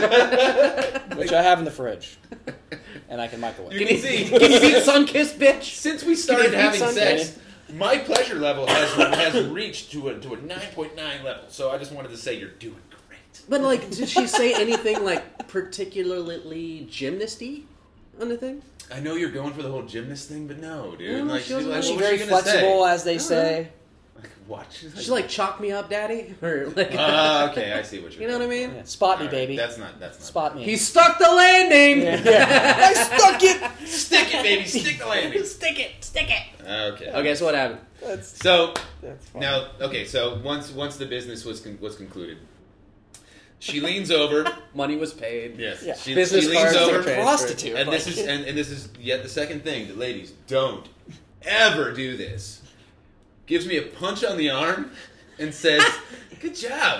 which I have in the fridge, and I can microwave. you can see. Can you beat Sunkissed, bitch? Since we started Can you having beat sex, my pleasure level has has reached to a to a nine point nine level. So I just wanted to say you're doing great. But like, did she say anything like particularly gymnasty on the thing? I know you're going for the whole gymnast thing, but no, dude. No, no, like, she wasn't- like, Is what she was very gonna flexible, say? as they say? Like, what? She's She's like, chalk me up, daddy, or like, Ah, okay, I see what you're. you know what I doing. mean? Yeah, spot me, All right, baby. That's not. That's not. Spot me. He stuck the landing. Yeah. I stuck it. Stick it, baby. Stick the landing. Stick it, stick it. Okay. Okay, so what happened? That's, So that's fine. now, okay. So once once the business was con- was concluded, She leans over. Money was paid. Yes. Yeah. She, Business she leans cards over. are transferred. Prostitute. And this like- is and, and this is yet the second thing that ladies don't ever do this. Gives me a punch on the arm and says, "Good job."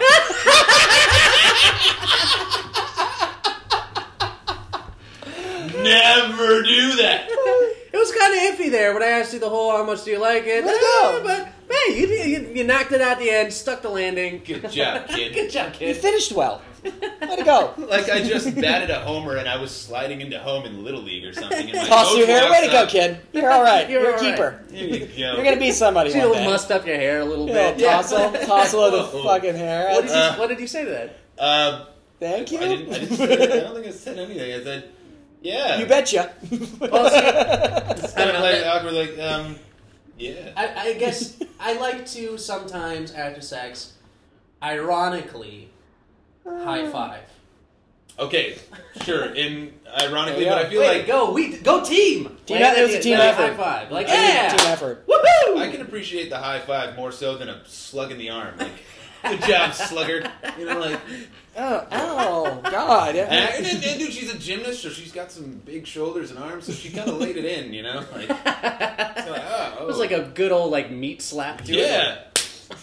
Never do that. It was kind of iffy there when I asked you the whole how much do you like it. Let it Ah, go. But hey, you, you, you knocked it out the end, stuck the landing. Good job, kid. Good job, You kid. finished well. Way to go. Like I just batted a homer and I was sliding into home in Little League or something. And my Toss coach your hair. walks Way to go, up. kid. You're all right. You're You're, all a right. keeper. There you go. You're gonna be somebody See, one you day. must up your hair a little You little bit. tossle, tossle of the Whoa. fucking hair. What did, you, Uh, what did you say to that? Uh, Thank you. I didn't. I didn't say. I don't think I said anything. I said, "Yeah." You betcha. Well, see, It's kind I don't of know, like that- awkward. Like, um, yeah. I, I guess I like to sometimes after sex, ironically, high five. Okay, sure. In ironically, There you but go. I feel Way to like go, we go team. Team Like, e- it was a team like, effort. High five, like I mean, yeah, Team effort. woohoo! I can appreciate the high five more so than a slug in the arm. Like, good job, sluggard. You know, like, Oh, oh, God. and, and, and, and dude, she's a gymnast, so she's got some big shoulders and arms, so she kind of laid it in. You know, like, it's like, oh, It was like a good old like meat slap to yeah. it.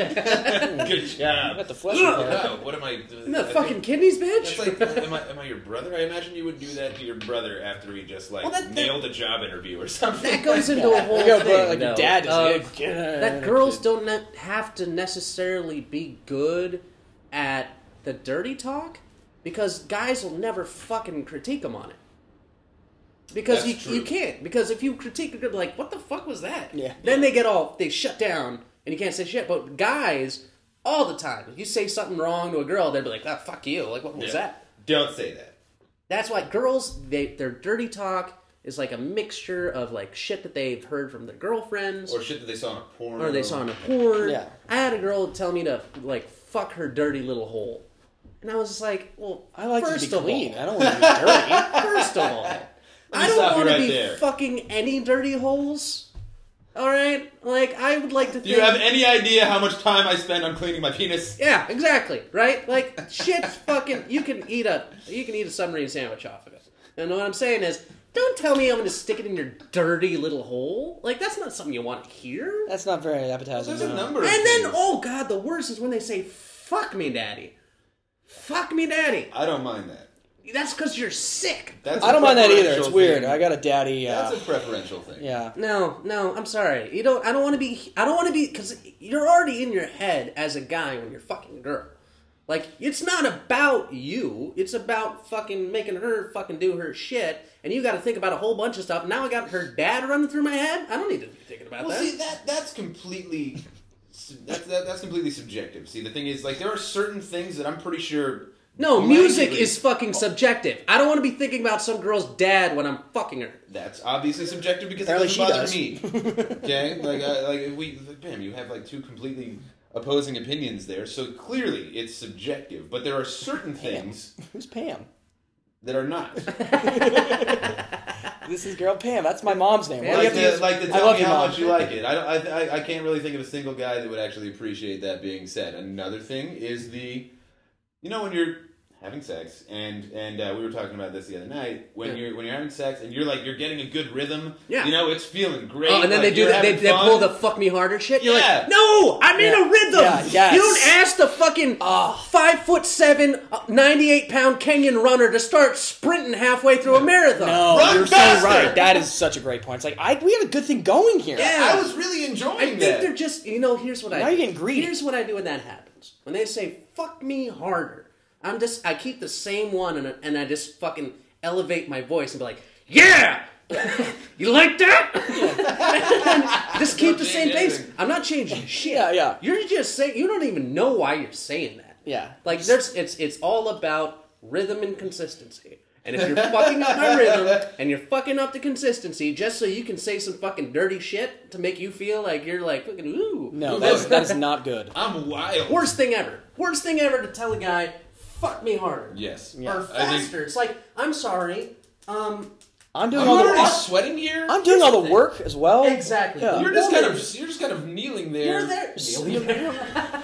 Good job. Got the flesh Oh, in there. wow, what am I doing? No I fucking think- kidneys, That's bitch. like, am I, am I your brother? I imagine you would do that to your brother after he just like Well, that- that- nailed a job interview or something. That goes into a whole Like your thing. bro- like though, your dad does. of Like, get it. that girls don't ne- have to necessarily be good at the dirty talk because guys will never fucking critique them on it. Because That's you you true. can't. Because if you critique, they're like, what the fuck was that? Yeah. Then they get all, they shut down and you can't say shit. But guys, all the time, if you say something wrong to a girl, they'll be like, ah, fuck you. Like, what was Yeah. that? Don't say that. That's why girls, they their dirty talk is like a mixture of like shit that they've heard from their girlfriends. Or shit that they saw in a porn. Or they saw in a porn. Yeah. I had a girl tell me to like fuck her dirty little hole, and I was just like, "Well, I like first to be of clean. all, I don't want to be dirty. first of all, I stop don't you want to right be there. fucking any dirty holes. All right, like I would like to. Do you think, have any idea how much time I spend on cleaning my penis? Yeah, exactly. Right? Like shit's fucking. You can eat a you can eat a submarine sandwich off of it. And what I'm saying is, don't tell me I'm going to stick it in your dirty little hole. Like that's not something you want to hear. That's not very appetizing. There's a no. number of And then, things. oh god, the worst is when they say, fuck me, daddy. Fuck me, daddy. I don't mind that. That's because you're sick. That's I a don't mind that either. preferential It's weird. thing. I got a daddy. Uh, That's a preferential thing. yeah. No, no, I'm sorry. You don't, I don't want to be, I don't want to be, because you're already in your head as a guy when you're fucking a girl. Like, it's not about you. It's about fucking making her fucking do her shit. And you got to think about a whole bunch of stuff. Now I got her dad running through my head. I don't need to be thinking about Well, that. see, that that's completely that's that, that's completely subjective. See, the thing is, like, there are certain things that I'm pretty sure. No, music blanketly- is fucking subjective. I don't want to be thinking about some girl's dad when I'm fucking her. That's obviously subjective because Apparently it she doesn't bother does. me. Okay, like, uh, like if we, like, bam, you have like two completely opposing opinions there. So clearly, it's subjective. But there are certain things Who's Pam? that are not. This is girl Pam. That's my mom's name. Why do you Like have to the, use- like the I tell love me you, how Mom. much you like it. I don't. I, I I can't really think of a single guy that would actually appreciate that being said. Another thing is the, you know, when you're having sex, and and uh, we were talking about this the other night. When Yeah. you're when you're having sex and you're like you're getting a good rhythm. Yeah. You know, it's feeling great. Oh, and then like, they do you're that. They, having they fun. pull the fuck me harder shit. You're Yeah. like, no, I'm in Yeah. a rhythm. Yeah, yes. You don't ask the fucking Oh. five foot seven, uh, ninety-eight pound Kenyan runner to start sprinting halfway through a marathon. No, Run you're faster! so right. That is such a great point. It's like I we have a good thing going here. Yeah. I was really enjoying I think that. they're just, you know, here's what I Now do. you're getting greedy. Here's what I do when that happens. When they say, fuck me harder, I'm just, I keep the same one and, and I just fucking elevate my voice and be like, yeah! You like that? Just keep the Don't same change pace. anything. I'm not changing shit. Yeah, yeah. You're just saying, you don't even know why you're saying that. Yeah. Like, there's, it's, it's all about rhythm and consistency. And if you're fucking up my rhythm and you're fucking up the consistency just so you can say some fucking dirty shit to make you feel like you're like fucking ooh. No, that is, that is not good. I'm wild. Worst thing ever. Worst thing ever to tell a guy, fuck me harder. Yes. Yeah. Or I think- faster. It's like, I'm sorry. Um, I'm doing I'm all the already I'm, sweating here. I'm doing all the work as well. exactly. Yeah. You're just kind Woman, of you're just kind of kneeling there. You're there. I'm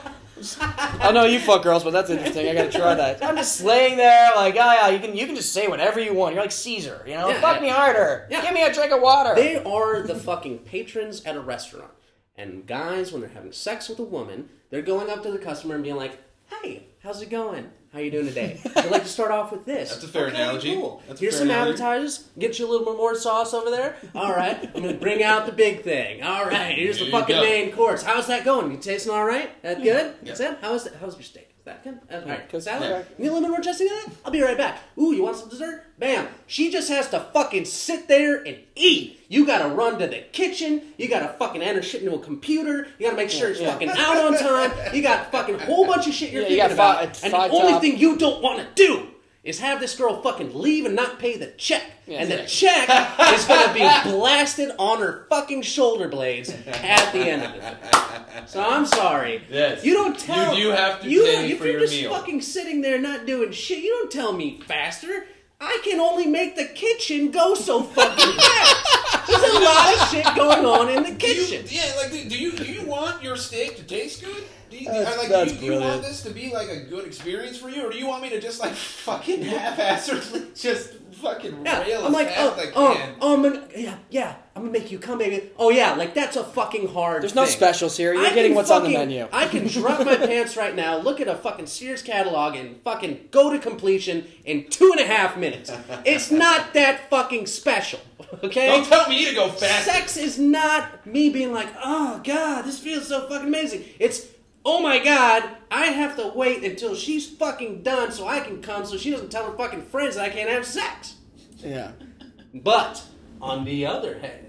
girls. I know you fuck girls, but that's interesting. I gotta try that. I'm just laying there, like, oh, yeah, you can you can just say whatever you want. You're like Caesar, you know? Yeah, Fuck yeah. me harder. Yeah. Give me a drink of water. They are the fucking patrons at a restaurant. And guys, when they're having sex with a woman, they're going up to the customer and being like, hey, how's it going? How you doing today? I'd like to start off with this. That's a fair okay, analogy. Cool. That's a Here's fair some analogy. appetizers. Get you a little bit more sauce over there. All right. I'm going to bring out the big thing. All right. Here's There the you fucking go. main course. How's that going? You tasting all right? That good? That's Yeah. it? How's, that, how's your steak? Is that good? Uh, all right. Cause- Salad? yeah. You need a little bit more dressing in that? I'll be right back. Ooh, you want some dessert? Bam. She just has to fucking sit there and eat. You gotta run to the kitchen. You gotta fucking enter shit into a computer. You gotta make sure it's Yeah. fucking out on time. You got fucking whole bunch of shit you're Yeah, you thinking got about. fi- and the five only top. thing you don't want to do is have this girl fucking leave and not pay the check. Yeah, and the yeah. check is gonna be blasted on her fucking shoulder blades at the end of it. So I'm sorry. Yes. You don't tell You do have to you pay don't, if for you're your just meal. fucking sitting there not doing shit, you don't tell me faster. I can only make the kitchen go so fucking fast. There's a lot of shit going on in the Do you, kitchen. yeah, like, do you do you want your steak to taste good? Do you, That's- or, like, that's do you, do you want brilliant. this to be like a good experience for you, or do you want me to just like fucking half-assedly just fucking Yeah, rail I'm as like, fast oh, as I oh, can? oh, I'm gonna, yeah, yeah, I'm gonna make you come, baby. Oh yeah, like that's a fucking hard. There's no thing. specials here. You're I getting can what's on the fucking- menu. I can drop my pants right now, look at a fucking Sears catalog, and fucking go to completion in two and a half minutes. It's not that fucking special, okay? Don't tell me to go fast. Sex is not me being like, oh god, this feels so fucking amazing. It's, oh my god, I have to wait until she's fucking done so I can come so she doesn't tell her fucking friends that I can't have sex. Yeah. But, on the other hand,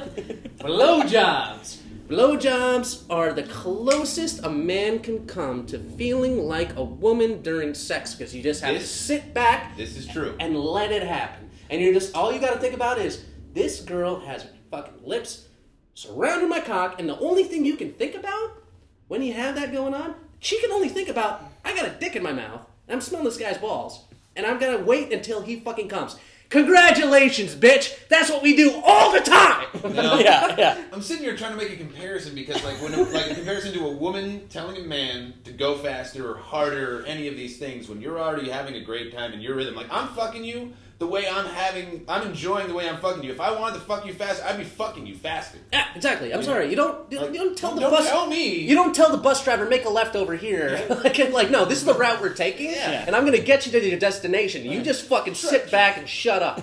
blowjobs. Blowjobs are the closest a man can come to feeling like a woman during sex because you just have to This- sit back This is true. and let it happen. And you're just, all you gotta think about is, this girl has her fucking lips surrounding my cock, and the only thing you can think about when you have that going on, she can only think about, I got a dick in my mouth, and I'm smelling this guy's balls, and I'm gonna wait until he fucking comes. Congratulations, bitch! That's what we do all the time! No, Yeah, yeah. I'm sitting here trying to make a comparison because, like, when like a comparison to a woman telling a man to go faster or harder or any of these things, when you're already having a great time in your rhythm, like I'm fucking you the way I'm having, I'm enjoying the way I'm fucking you. If I wanted to fuck you fast, I'd be fucking you faster. Yeah, exactly. I'm sorry. You don't. You, Like, you don't tell the don't bus. tell me. You don't tell the bus driver make a left over here. like, like, no, this is the route we're taking, Yeah. and I'm gonna get you to your destination. You just fucking sit back and shut up.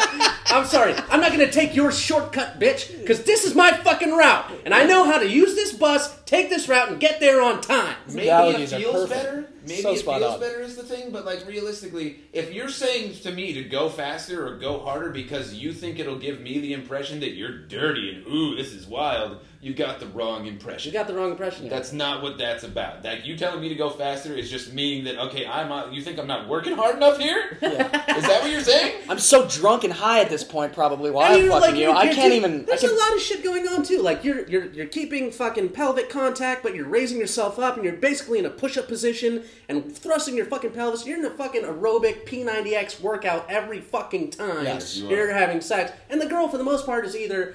I'm sorry. I'm not gonna take your shortcut, bitch, because this is my fucking route, and I know how to use this bus, take this route, and get there on time. Maybe Realities it are feels perfect. better. Maybe So it spot feels on. better is the thing, but like realistically, if you're saying to me to go faster or go harder because you think it'll give me the impression that you're dirty and ooh, this is wild, you got the wrong You impression. got the wrong impression. That's not what that's about. Like you telling me to go faster is just meaning that okay, I'm not, you think I'm not working hard enough here? Yeah. Is that what you're saying? I'm so drunk and high at this point, probably, while And I'm you're, fucking like, you. you're- I you're can't too- even... I There's can, a lot of shit going on too. Like you're you're you're keeping fucking pelvic contact, but you're raising yourself up, and you're basically in a push-up position and thrusting your fucking pelvis. You're in a fucking aerobic P ninety X workout every fucking time Yes, you you're are. having sex, and the girl for the most part is either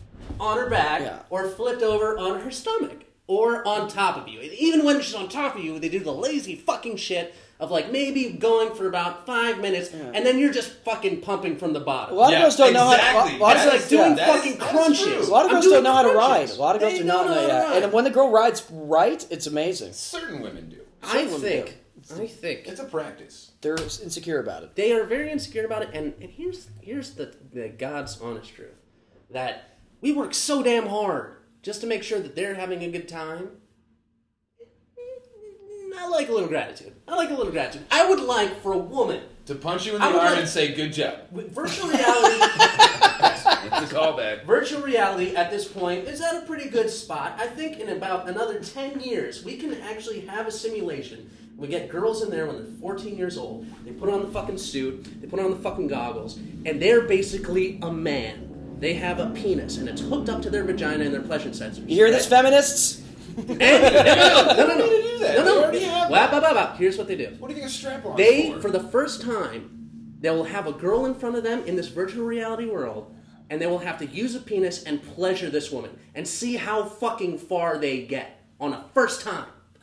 on her back Yeah. or flipped over on her stomach or on top of you. And even when she's on top of you, they do the lazy fucking shit of like maybe going for about five minutes, and then you're just fucking pumping from the bottom. a lot of Yeah, girls don't know how exactly. to... A lot of, It's That like is- doing yeah, that is- fucking that is crunches. true. a lot of I'm girls doing don't know how to crunches. ride. A lot of girls They do not don't know how to that. ride. And when the girl rides right, it's amazing. Certain women do. I Some women think, I think It's a practice. They're insecure about it. they are very insecure about it, and, and here's here's the, the God's honest truth. That we work so damn hard just to make sure that they're having a good time. I like a little gratitude. I like a little gratitude. I would like for a woman To punch you in the I would arm like- and say good job. with virtual reality. It's a callback. Virtual reality at this point is at a pretty good spot. I think in about another ten years, we can actually have a simulation. We get girls in there when they're fourteen years old. They put on the fucking suit, they put on the fucking goggles, and they're basically a man. They have a penis, and it's hooked up to their vagina and their pleasure sensors. You hear this, feminists? And, no, no, no, no. They do that. No, They no. already have Wap, wap, wap, wap. Here's what they do. What do you think a strap-on They, for? for the first time, they will have a girl in front of them in this virtual reality world, and they will have to use a penis and pleasure this woman and see how fucking far they get on a first time.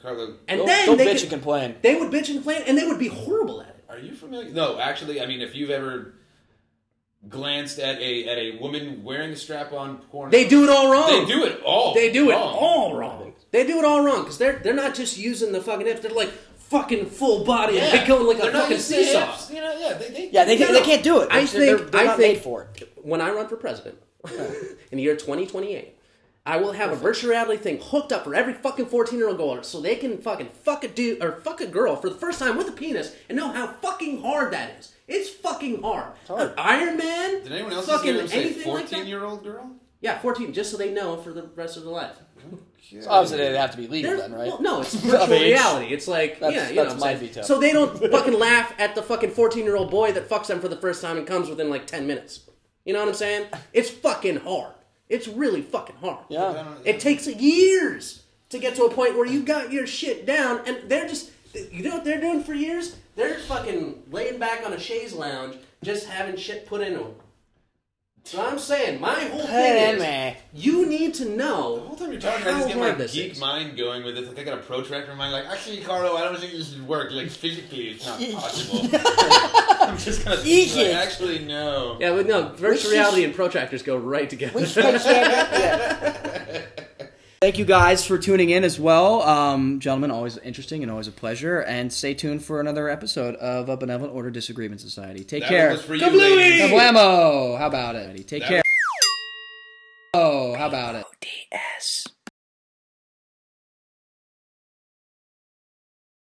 Carlo, And Don't, then don't they bitch could, and complain. they would bitch and complain, and they would be horrible at it. are you familiar? No, actually, I mean, if you've ever glanced at a at a woman wearing a strap-on porno, They do it all wrong. They do it all. They do it wrong. all wrong. They do it all wrong because they're they're not just using the fucking hips. They're like fucking full body. Yeah. They're going like They're a not fucking using the seesaw. hips, You know, yeah, they, they, Yeah, they, No, they no. can't do it. I They're- think they're, they're I not think made for it. when I run for president in the year twenty twenty-eight, I will have a virtual reality thing hooked up for every fucking fourteen-year-old girl so they can fucking fuck a dude or fuck a girl for the first time with a penis and know how fucking hard that is. It's fucking hard. hard. Iron Man. Did anyone else fucking hear him say anything like that? fourteen-year-old girl? Yeah, fourteen, just so they know for the rest of their life. So obviously, they'd have to be legal They're- then, right? Well, no, it's virtual Of age. reality. It's like, That's- yeah, you that's know what my I'm saying? veto. So they don't fucking laugh at the fucking fourteen-year-old boy that fucks them for the first time and comes within like ten minutes. You know what I'm saying? It's fucking hard. It's really fucking hard. Yeah. It takes years to get to a point where you got your shit down, and they're just, you know what they're doing for years? They're fucking laying back on a chaise lounge, just having shit put into them. So I'm saying, my whole thing is, you need to know. The whole time you're talking, I how just get my hard this geek is. mind going with it. Like I got a protractor in mind. Like, actually, Carlo, I don't think this would work. Like physically, it's not possible. I'm just gonna Eek like, it. actually no. Yeah, but no, virtual Which reality is- and protractors go right together. Which yeah. Thank you guys for tuning in as well. Um, gentlemen, always interesting and always a pleasure. And stay tuned for another episode of a Benevolent Order Disagreement Society. Take That care. one was for you, Kablooey! ladies. Kablamo! How about it? Take That care. Oh, how about it? O D S.